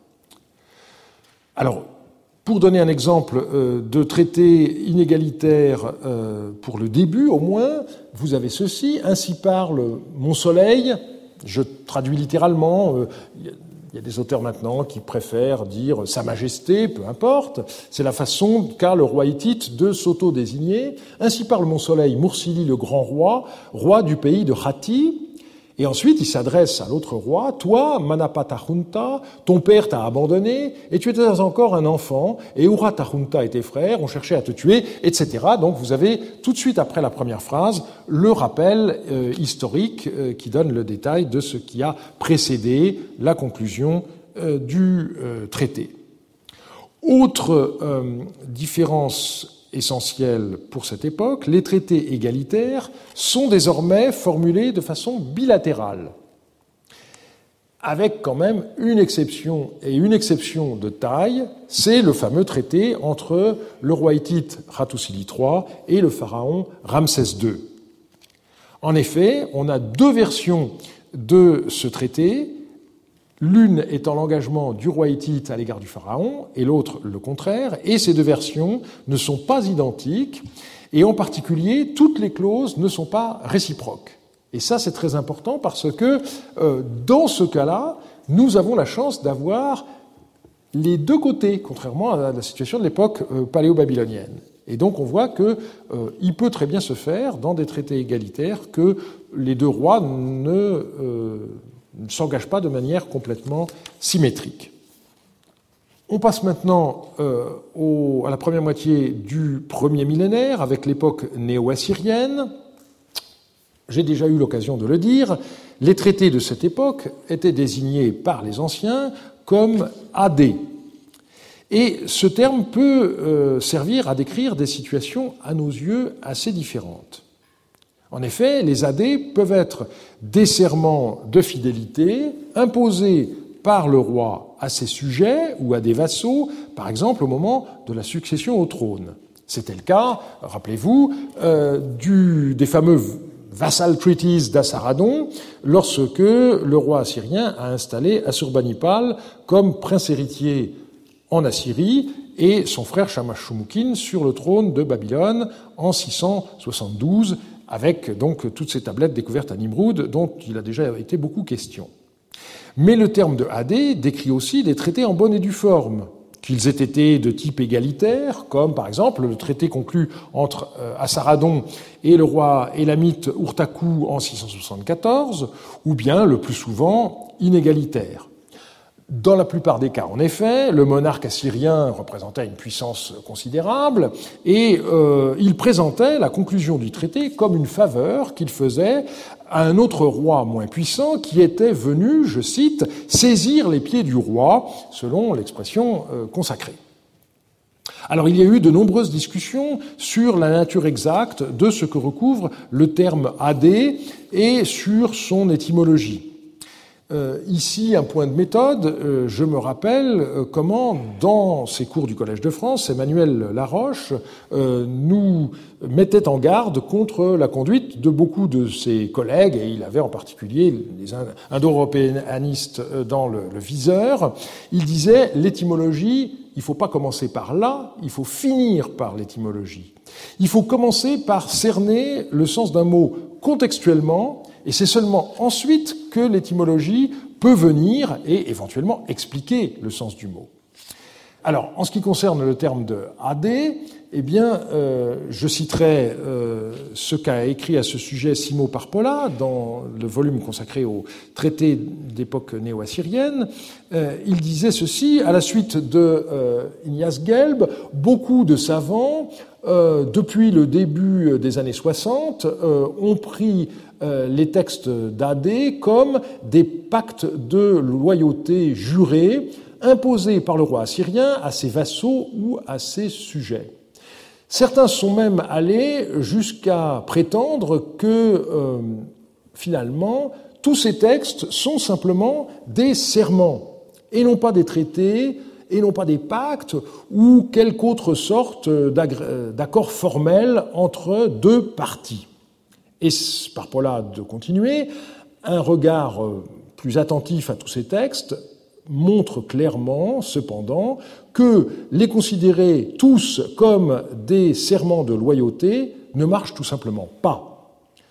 Speaker 6: Alors, pour donner un exemple euh, de traité inégalitaire euh, pour le début, au moins, vous avez ceci. Ainsi parle mon soleil. Je traduis littéralement. Euh, il y a des auteurs maintenant qui préfèrent dire Sa Majesté, peu importe. C'est la façon qu'a le roi hittite de s'auto-désigner. Ainsi parle mon soleil, Mursili le grand roi, roi du pays de Hatti. Et ensuite, il s'adresse à l'autre roi. Toi, Manapata-Junta, ton père t'a abandonné, et tu étais encore un enfant, et Ura-ta-Junta et tes frères ont cherché à te tuer, et cetera. Donc vous avez, tout de suite après la première phrase, le rappel euh, historique euh, qui donne le détail de ce qui a précédé la conclusion euh, du euh, traité. Autre euh, différence essentiel pour cette époque, les traités égalitaires sont désormais formulés de façon bilatérale. avec quand même une exception, et une exception de taille, c'est le fameux traité entre le roi hittite Hattusili trois et le pharaon Ramsès deux. En effet, on a deux versions de ce traité, l'une étant l'engagement du roi hittite à l'égard du pharaon, et l'autre le contraire, et ces deux versions ne sont pas identiques, et en particulier, toutes les clauses ne sont pas réciproques. Et ça, c'est très important parce que, euh, dans ce cas-là, nous avons la chance d'avoir les deux côtés, contrairement à la situation de l'époque euh, paléo-babylonienne. Et donc, on voit qu'il euh, peut très bien se faire, dans des traités égalitaires, que les deux rois ne, euh, ne s'engagent pas de manière complètement symétrique. On passe maintenant euh, au, à la première moitié du premier millénaire, avec l'époque néo-assyrienne. J'ai déjà eu l'occasion de le dire, les traités de cette époque étaient désignés par les anciens comme adés. Et ce terme peut euh, servir à décrire des situations, à nos yeux, assez différentes. En effet, les adés peuvent être des serments de fidélité imposés par le roi à ses sujets ou à des vassaux, par exemple au moment de la succession au trône. C'était le cas, rappelez-vous, euh, du, des fameux Vassal Treaties d'Assaradon, lorsque le roi assyrien a installé Assurbanipal comme prince héritier en Assyrie et son frère Shamash-Shumukin sur le trône de Babylone en six cent soixante-douze, avec donc toutes ces tablettes découvertes à Nimroud dont il a déjà été beaucoup question. Mais le terme de adé décrit aussi des traités en bonne et due forme, qu'ils aient été de type égalitaire, comme par exemple le traité conclu entre euh, Assaradon et le roi élamite Urtaku en six cent soixante-quatorze, ou bien, le plus souvent, inégalitaire. Dans la plupart des cas, en effet, le monarque assyrien représentait une puissance considérable et euh, il présentait la conclusion du traité comme une faveur qu'il faisait à un autre roi moins puissant qui était venu, je cite, « saisir les pieds du roi », selon l'expression euh, consacrée. Alors il y a eu de nombreuses discussions sur la nature exacte de ce que recouvre le terme « adé » et sur son étymologie. Euh, ici, un point de méthode, euh, je me rappelle euh, comment, dans ses cours du Collège de France, Emmanuel Laroche euh, nous mettait en garde contre la conduite de beaucoup de ses collègues, et il avait en particulier les indo-européanistes dans le, le viseur. Il disait, l'étymologie, il ne faut pas commencer par là, il faut finir par l'étymologie. Il faut commencer par cerner le sens d'un mot contextuellement, et c'est seulement ensuite que l'étymologie peut venir et éventuellement expliquer le sens du mot. Alors, en ce qui concerne le terme de adé, eh bien, euh, je citerai euh, ce qu'a écrit à ce sujet Simo Parpola dans le volume consacré au traité d'époque néo-assyrienne. Euh, il disait ceci, à la suite de euh, Ignace Gelb, beaucoup de savants, euh, depuis le début des années soixante, euh, ont pris euh, les textes d'Adé comme des pactes de loyauté jurés, imposés par le roi assyrien à ses vassaux ou à ses sujets. Certains sont même allés jusqu'à prétendre que, euh, finalement, tous ces textes sont simplement des serments, et non pas des traités, et non pas des pactes, ou quelque autre sorte d'accord formel entre deux parties. Et Parpola de continuer, un regard plus attentif à tous ces textes montre clairement, cependant, que les considérer tous comme des serments de loyauté ne marche tout simplement pas.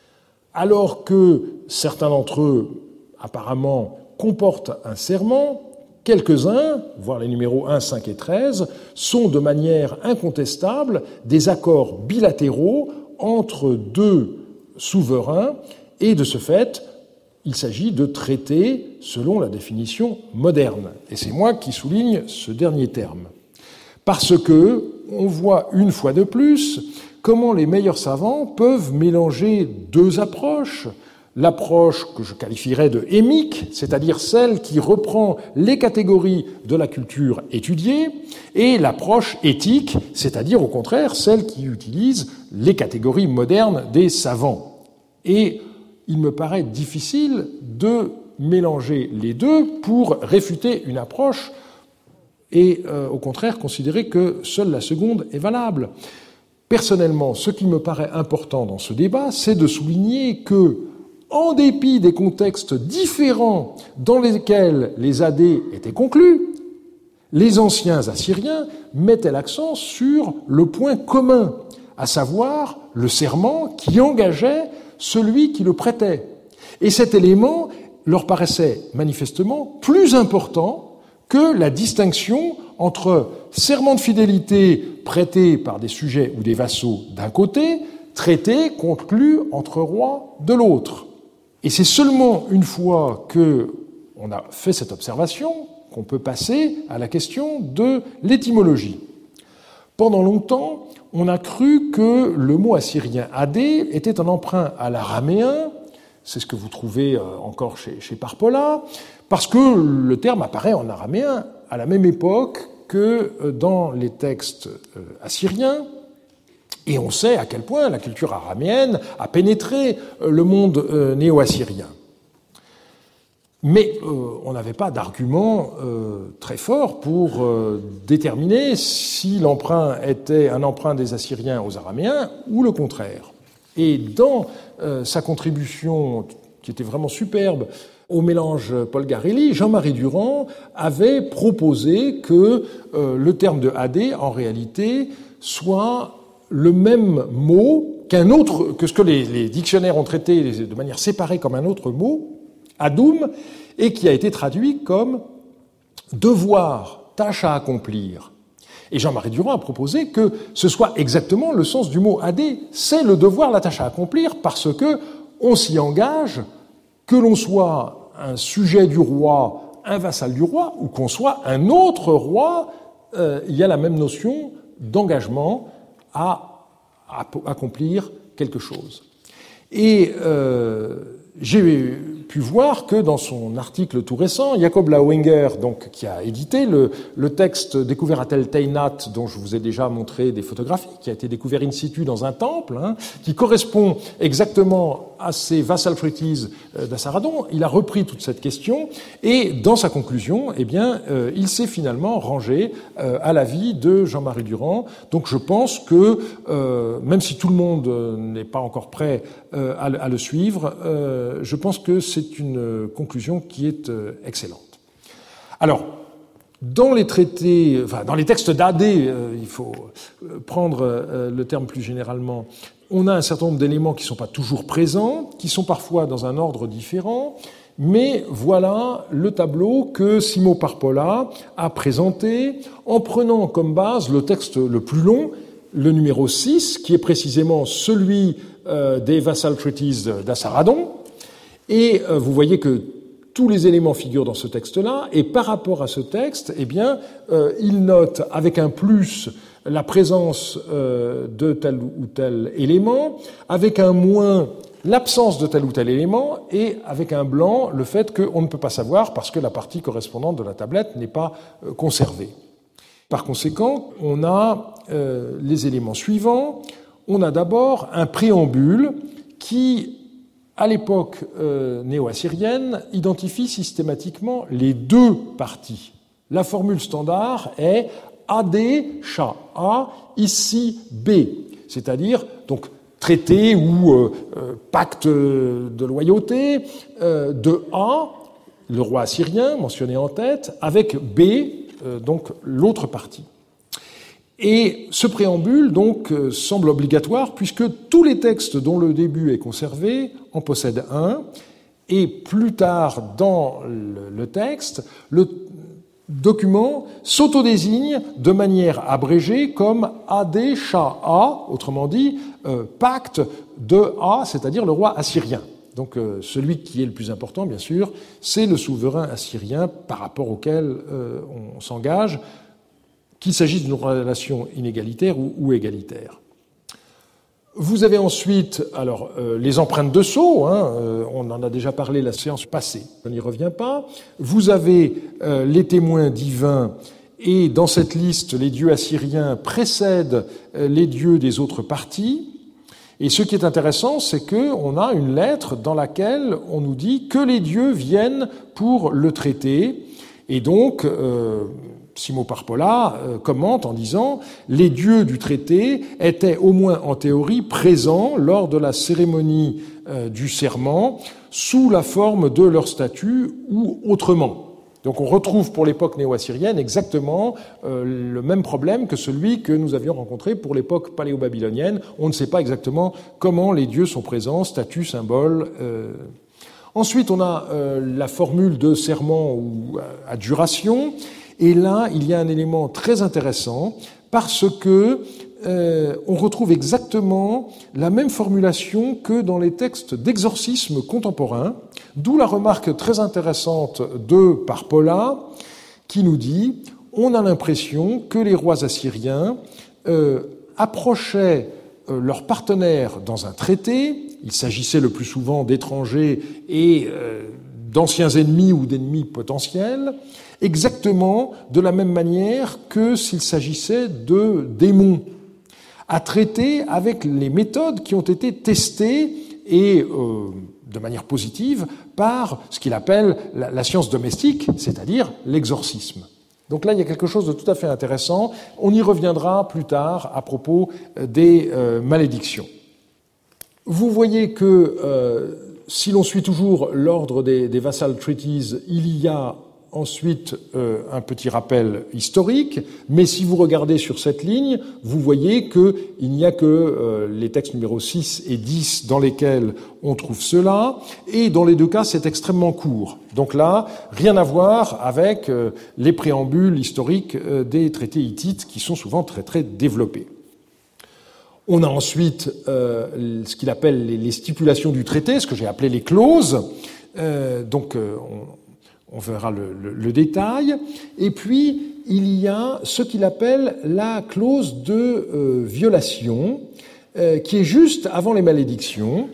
Speaker 6: Alors que certains d'entre eux, apparemment, comportent un serment, quelques-uns, voire les numéros un, cinq et treize, sont de manière incontestable des accords bilatéraux entre deux souverains, et de ce fait, il s'agit de traités selon la définition moderne. Et c'est moi qui souligne ce dernier terme. Parce que on voit une fois de plus comment les meilleurs savants peuvent mélanger deux approches. L'approche que je qualifierais de hémique, c'est-à-dire celle qui reprend les catégories de la culture étudiée, et l'approche éthique, c'est-à-dire au contraire celle qui utilise les catégories modernes des savants. Et il me paraît difficile de mélanger les deux pour réfuter une approche et euh, au contraire considérer que seule la seconde est valable. Personnellement, ce qui me paraît important dans ce débat, c'est de souligner que, en dépit des contextes différents dans lesquels les A D étaient conclus, les anciens Assyriens mettaient l'accent sur le point commun, à savoir le serment qui engageait celui qui le prêtait. Et cet élément leur paraissait manifestement plus important que la distinction entre serment de fidélité prêté par des sujets ou des vassaux d'un côté, traité conclu entre rois de l'autre. Et c'est seulement une fois qu'on a fait cette observation qu'on peut passer à la question de l'étymologie. Pendant longtemps, on a cru que le mot assyrien Adé était un emprunt à l'araméen, c'est ce que vous trouvez encore chez, chez Parpola, parce que le terme apparaît en araméen à la même époque que dans les textes assyriens, et on sait à quel point la culture araméenne a pénétré le monde néo-assyrien. Mais euh, on n'avait pas d'argument euh, très fort pour euh, déterminer si l'emprunt était un emprunt des Assyriens aux Araméens ou le contraire. Et dans euh, sa contribution, qui était vraiment superbe, au mélange Paul Garelli, Jean-Marie Durand avait proposé que euh, le terme de Adé, en réalité, soit le même mot qu'un autre, que ce que les, les dictionnaires ont traité de manière séparée comme un autre mot, Adoum, et qui a été traduit comme devoir, tâche à accomplir. Et Jean-Marie Durand a proposé que ce soit exactement le sens du mot Adé, c'est le devoir, la tâche à accomplir, parce que on s'y engage, que l'on soit un sujet du roi, un vassal du roi, ou qu'on soit un autre roi, euh, il y a la même notion d'engagement à, à accomplir quelque chose. Et euh, j'ai pu voir que dans son article tout récent, Jacob Lauinger, donc, qui a édité le, le texte découvert à Tel Teinat, dont je vous ai déjà montré des photographies, qui a été découvert in situ dans un temple, hein, qui correspond exactement à ces vassal treaties d'Assaradon. Il a repris toute cette question et, dans sa conclusion, eh bien, euh, il s'est finalement rangé euh, à l'avis de Jean-Marie Durand. Donc, je pense que, euh, même si tout le monde n'est pas encore prêt euh, à, à le suivre, euh, je pense que c'est une conclusion qui est excellente. Alors, dans les traités, enfin, dans les textes d'Adé, euh, il faut prendre euh, le terme plus généralement, on a un certain nombre d'éléments qui ne sont pas toujours présents, qui sont parfois dans un ordre différent, mais voilà le tableau que Simo Parpola a présenté en prenant comme base le texte le plus long, le numéro six, qui est précisément celui euh, des Vassal Treaties d'Assaradon. Et euh, vous voyez que tous les éléments figurent dans ce texte-là, et par rapport à ce texte, eh bien, euh, il note avec un plus la présence euh, de tel ou tel élément, avec un moins l'absence de tel ou tel élément, et avec un blanc le fait qu'on ne peut pas savoir parce que la partie correspondante de la tablette n'est pas euh, conservée. Par conséquent, on a euh, les éléments suivants. On a d'abord un préambule qui, à l'époque euh, néo-assyrienne, identifie systématiquement les deux parties. La formule standard est Adé, Sha, A, ici B, c'est-à-dire donc traité ou euh, euh, pacte de loyauté euh, de A, le roi assyrien mentionné en tête, avec B, euh, donc l'autre partie. Et ce préambule, donc, euh, semble obligatoire puisque tous les textes dont le début est conservé en possèdent un, et plus tard dans le, le texte, le document s'autodésigne de manière abrégée comme Adé Sha A, autrement dit, euh, pacte de A, c'est-à-dire le roi assyrien. Donc euh, celui qui est le plus important, bien sûr, c'est le souverain assyrien par rapport auquel euh, on s'engage, qu'il s'agisse d'une relation inégalitaire ou, ou égalitaire. Vous avez ensuite alors euh, les empreintes de sceau, hein, euh, on en a déjà parlé la séance passée, on n'y revient pas. Vous avez euh, les témoins divins, et dans cette liste, les dieux assyriens précèdent euh, les dieux des autres parties. Et ce qui est intéressant, c'est qu'on a une lettre dans laquelle on nous dit que les dieux viennent pour le traiter. Et donc, euh, Simo Parpola euh, commente en disant « Les dieux du traité étaient au moins en théorie présents lors de la cérémonie euh, du serment sous la forme de leur statut ou autrement ». Donc on retrouve pour l'époque néo-assyrienne exactement euh, le même problème que celui que nous avions rencontré pour l'époque paléo-babylonienne. On ne sait pas exactement comment les dieux sont présents, statut, symbole. Euh. Ensuite, on a euh, la formule de serment ou euh, adjuration. Et là, il y a un élément très intéressant parce que euh, on retrouve exactement la même formulation que dans les textes d'exorcisme contemporains, d'où la remarque très intéressante de Parpola qui nous dit « On a l'impression que les rois assyriens euh, approchaient euh, leurs partenaires dans un traité, il s'agissait le plus souvent d'étrangers et euh, d'anciens ennemis ou d'ennemis potentiels, exactement de la même manière que s'il s'agissait de démons, à traiter avec les méthodes qui ont été testées et euh, de manière positive par ce qu'il appelle la, la science domestique, c'est-à-dire l'exorcisme. Donc là, il y a quelque chose de tout à fait intéressant. On y reviendra plus tard à propos des euh, malédictions. Vous voyez que euh, si l'on suit toujours l'ordre des, des Vassal Treaties, il y a ensuite euh, un petit rappel historique, mais si vous regardez sur cette ligne, vous voyez qu'il n'y a que euh, les textes numéros six et dix dans lesquels on trouve cela, et dans les deux cas, c'est extrêmement court. Donc là, rien à voir avec euh, les préambules historiques euh, des traités hittites qui sont souvent très très développés. On a ensuite euh, ce qu'il appelle les, les stipulations du traité, ce que j'ai appelé les clauses. Euh, donc euh, on, on verra le, le, le détail. Et puis il y a ce qu'il appelle la clause de euh, violation, euh, qui est juste avant les malédictions.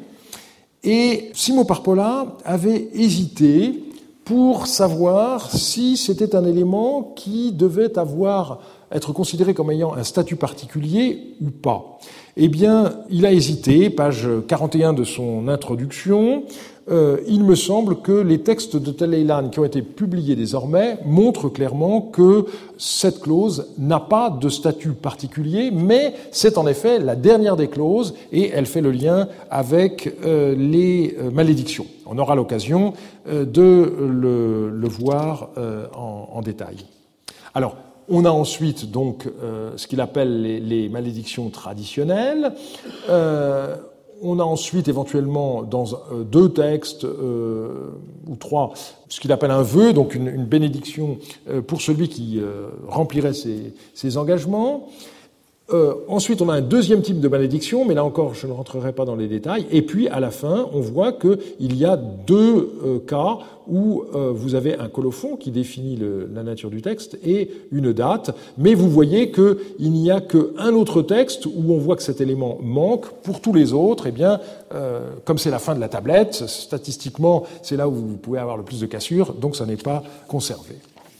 Speaker 6: Et Simo Parpola avait hésité pour savoir si c'était un élément qui devait avoir être considéré comme ayant un statut particulier ou pas. Eh bien, il a hésité, page quarante et un de son introduction. Euh, il me semble que les textes de Tel Eilan qui ont été publiés désormais montrent clairement que cette clause n'a pas de statut particulier, mais c'est en effet la dernière des clauses et elle fait le lien avec euh, les euh, malédictions. On aura l'occasion euh, de le, le voir euh, en, en détail. Alors, on a ensuite donc euh, ce qu'il appelle les, les malédictions traditionnelles. Euh, on a ensuite éventuellement dans euh, deux textes euh, ou trois ce qu'il appelle un vœu, donc une, une bénédiction euh, pour celui qui euh, remplirait ses, ses engagements. Euh, ensuite, on a un deuxième type de malédiction, mais là encore, je ne rentrerai pas dans les détails. Et puis, à la fin, on voit qu'il y a deux euh, cas où euh, vous avez un colophon qui définit le, la nature du texte et une date. Mais vous voyez qu'il n'y a qu'un autre texte où on voit que cet élément manque. Pour tous les autres, eh bien, euh, comme c'est la fin de la tablette, statistiquement, c'est là où vous pouvez avoir le plus de cassures, donc ça n'est pas conservé.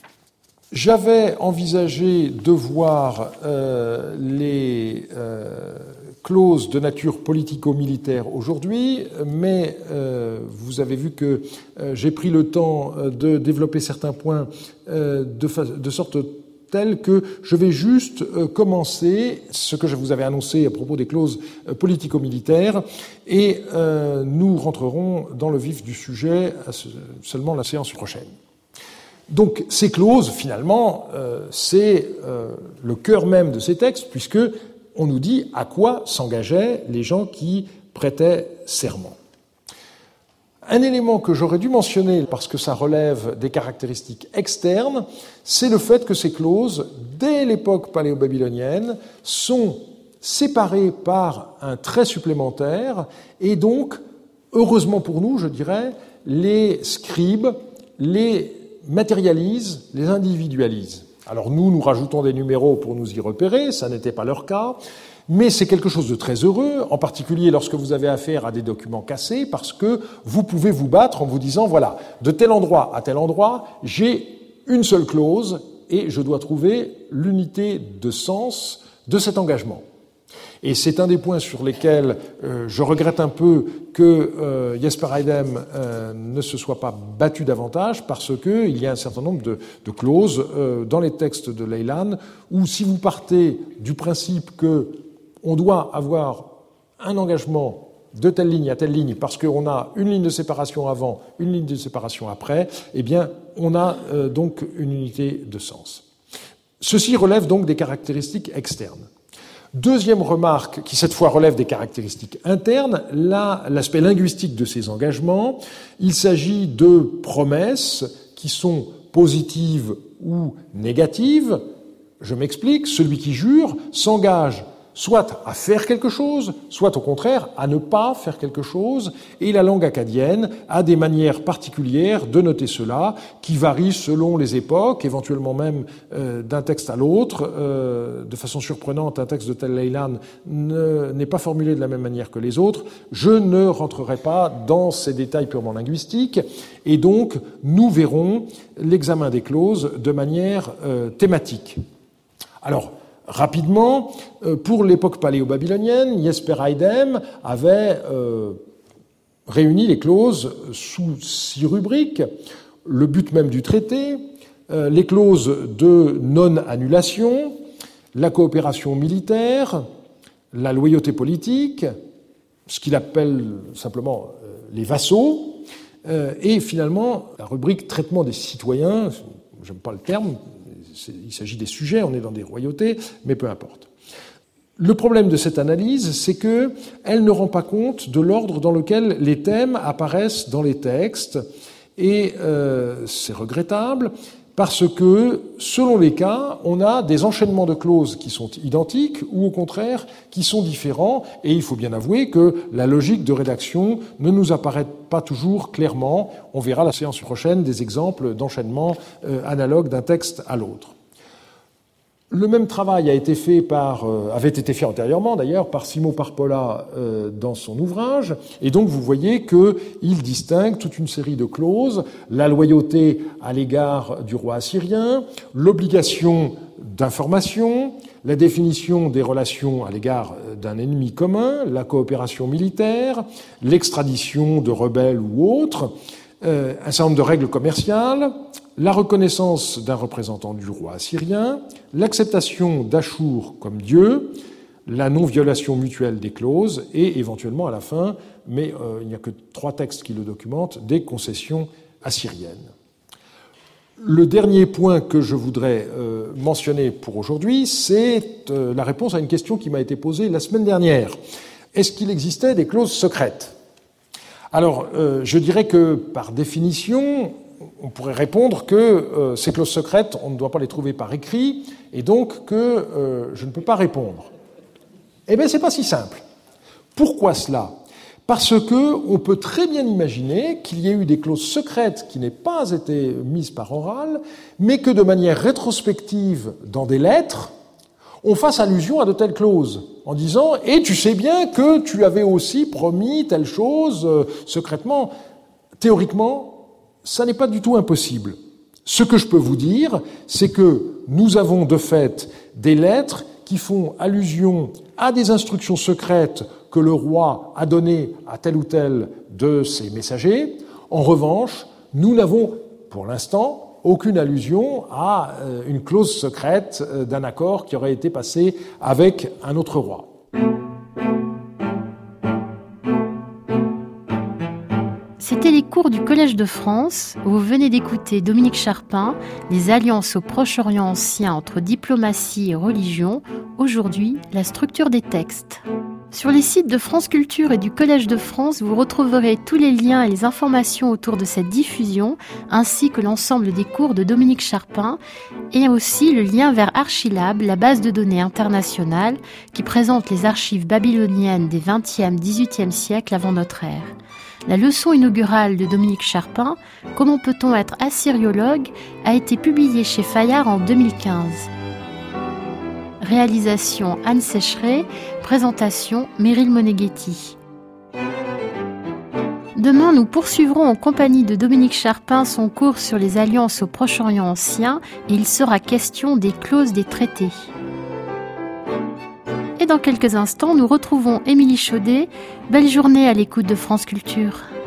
Speaker 6: J'avais envisagé de voir euh, les euh, clauses de nature politico-militaire aujourd'hui, mais euh, vous avez vu que euh, j'ai pris le temps de développer certains points euh, de, fa- de sorte telle que je vais juste euh, commencer ce que je vous avais annoncé à propos des clauses euh, politico-militaires et euh, nous rentrerons dans le vif du sujet à ce, seulement la séance prochaine. Donc ces clauses, finalement, euh, c'est euh, le cœur même de ces textes, puisque on nous dit à quoi s'engageaient les gens qui prêtaient serment. Un élément que j'aurais dû mentionner, parce que ça relève des caractéristiques externes, c'est le fait que ces clauses, dès l'époque paléo-babylonienne, sont séparées par un trait supplémentaire, et donc, heureusement pour nous, je dirais, les scribes, les matérialisent, les individualisent. Alors nous, nous rajoutons des numéros pour nous y repérer, ça n'était pas leur cas, mais c'est quelque chose de très heureux, en particulier lorsque vous avez affaire à des documents cassés, parce que vous pouvez vous battre en vous disant, voilà, de tel endroit à tel endroit, j'ai une seule clause et je dois trouver l'unité de sens de cet engagement. Et c'est un des points sur lesquels euh, je regrette un peu que euh, Jesper Eidem euh, ne se soit pas battu davantage, parce qu'il y a un certain nombre de, de clauses euh, dans les textes de Leyland où, si vous partez du principe que on doit avoir un engagement de telle ligne à telle ligne, parce qu'on a une ligne de séparation avant, une ligne de séparation après, eh bien, on a euh, donc une unité de sens. Ceci relève donc des caractéristiques externes. Deuxième remarque, qui cette fois relève des caractéristiques internes, là, l'aspect linguistique de ces engagements. Il s'agit de promesses qui sont positives ou négatives. Je m'explique, celui qui jure s'engage soit à faire quelque chose, soit au contraire à ne pas faire quelque chose, et la langue acadienne a des manières particulières de noter cela, qui varient selon les époques, éventuellement même euh, d'un texte à l'autre. Euh, de façon surprenante, un texte de tel Leyland n'est pas formulé de la même manière que les autres. Je ne rentrerai pas dans ces détails purement linguistiques, et donc nous verrons l'examen des clauses de manière euh, thématique. Alors, rapidement, pour l'époque paléo-babylonienne, Jesper Eidem avait euh, réuni les clauses sous six rubriques. Le but même du traité, euh, les clauses de non-annulation, la coopération militaire, la loyauté politique, ce qu'il appelle simplement euh, les vassaux, euh, et finalement la rubrique traitement des citoyens, j'aime pas le terme, il s'agit des sujets, on est dans des royautés, mais peu importe. Le problème de cette analyse, c'est qu'elle ne rend pas compte de l'ordre dans lequel les thèmes apparaissent dans les textes, et euh, c'est regrettable, parce que, selon les cas, on a des enchaînements de clauses qui sont identiques ou au contraire qui sont différents, et il faut bien avouer que la logique de rédaction ne nous apparaît pas toujours clairement. On verra la séance prochaine des exemples d'enchaînements euh, analogues d'un texte à l'autre. Le même travail a été fait par, euh, avait été fait antérieurement d'ailleurs par Simo Parpola euh, dans son ouvrage, et donc vous voyez qu'il distingue toute une série de clauses, la loyauté à l'égard du roi assyrien, l'obligation d'information, la définition des relations à l'égard d'un ennemi commun, la coopération militaire, l'extradition de rebelles ou autres, euh, un certain nombre de règles commerciales, la reconnaissance d'un représentant du roi assyrien, l'acceptation d'Achour comme dieu, la non-violation mutuelle des clauses et éventuellement à la fin, mais euh, il n'y a que trois textes qui le documentent, des concessions assyriennes. Le dernier point que je voudrais euh, mentionner pour aujourd'hui, c'est euh, la réponse à une question qui m'a été posée la semaine dernière. Est-ce qu'il existait des clauses secrètes ? Alors, euh, je dirais que par définition, on pourrait répondre que euh, ces clauses secrètes, on ne doit pas les trouver par écrit, et donc que euh, je ne peux pas répondre. Eh bien, c'est pas si simple. Pourquoi cela ? Parce que on peut très bien imaginer qu'il y ait eu des clauses secrètes qui n'aient pas été mises par oral, mais que de manière rétrospective, dans des lettres, on fasse allusion à de telles clauses, en disant « Et tu sais bien que tu avais aussi promis telle chose euh, secrètement ». Théoriquement, ça n'est pas du tout impossible. Ce que je peux vous dire, c'est que nous avons de fait des lettres qui font allusion à des instructions secrètes que le roi a données à tel ou tel de ses messagers. En revanche, nous n'avons, pour l'instant, aucune allusion à une clause secrète d'un accord qui aurait été passé avec un autre roi.
Speaker 4: C'était les cours du Collège de France. Vous venez d'écouter Dominique Charpin, les alliances au Proche-Orient ancien entre diplomatie et religion. Aujourd'hui, la structure des textes. Sur les sites de France Culture et du Collège de France, vous retrouverez tous les liens et les informations autour de cette diffusion, ainsi que l'ensemble des cours de Dominique Charpin, et aussi le lien vers Archilab, la base de données internationale, qui présente les archives babyloniennes des vingtième à dix-huitième siècles avant notre ère. La leçon inaugurale de Dominique Charpin, « Comment peut-on être assyriologue ?», a été publiée chez Fayard en deux mille quinze. Réalisation Anne Sécheret, présentation Meryl Moneghetti. Demain, nous poursuivrons en compagnie de Dominique Charpin son cours sur les alliances au Proche-Orient ancien et il sera question des clauses des traités. Et dans quelques instants, nous retrouvons Émilie Chaudet. Belle journée à l'écoute de France Culture.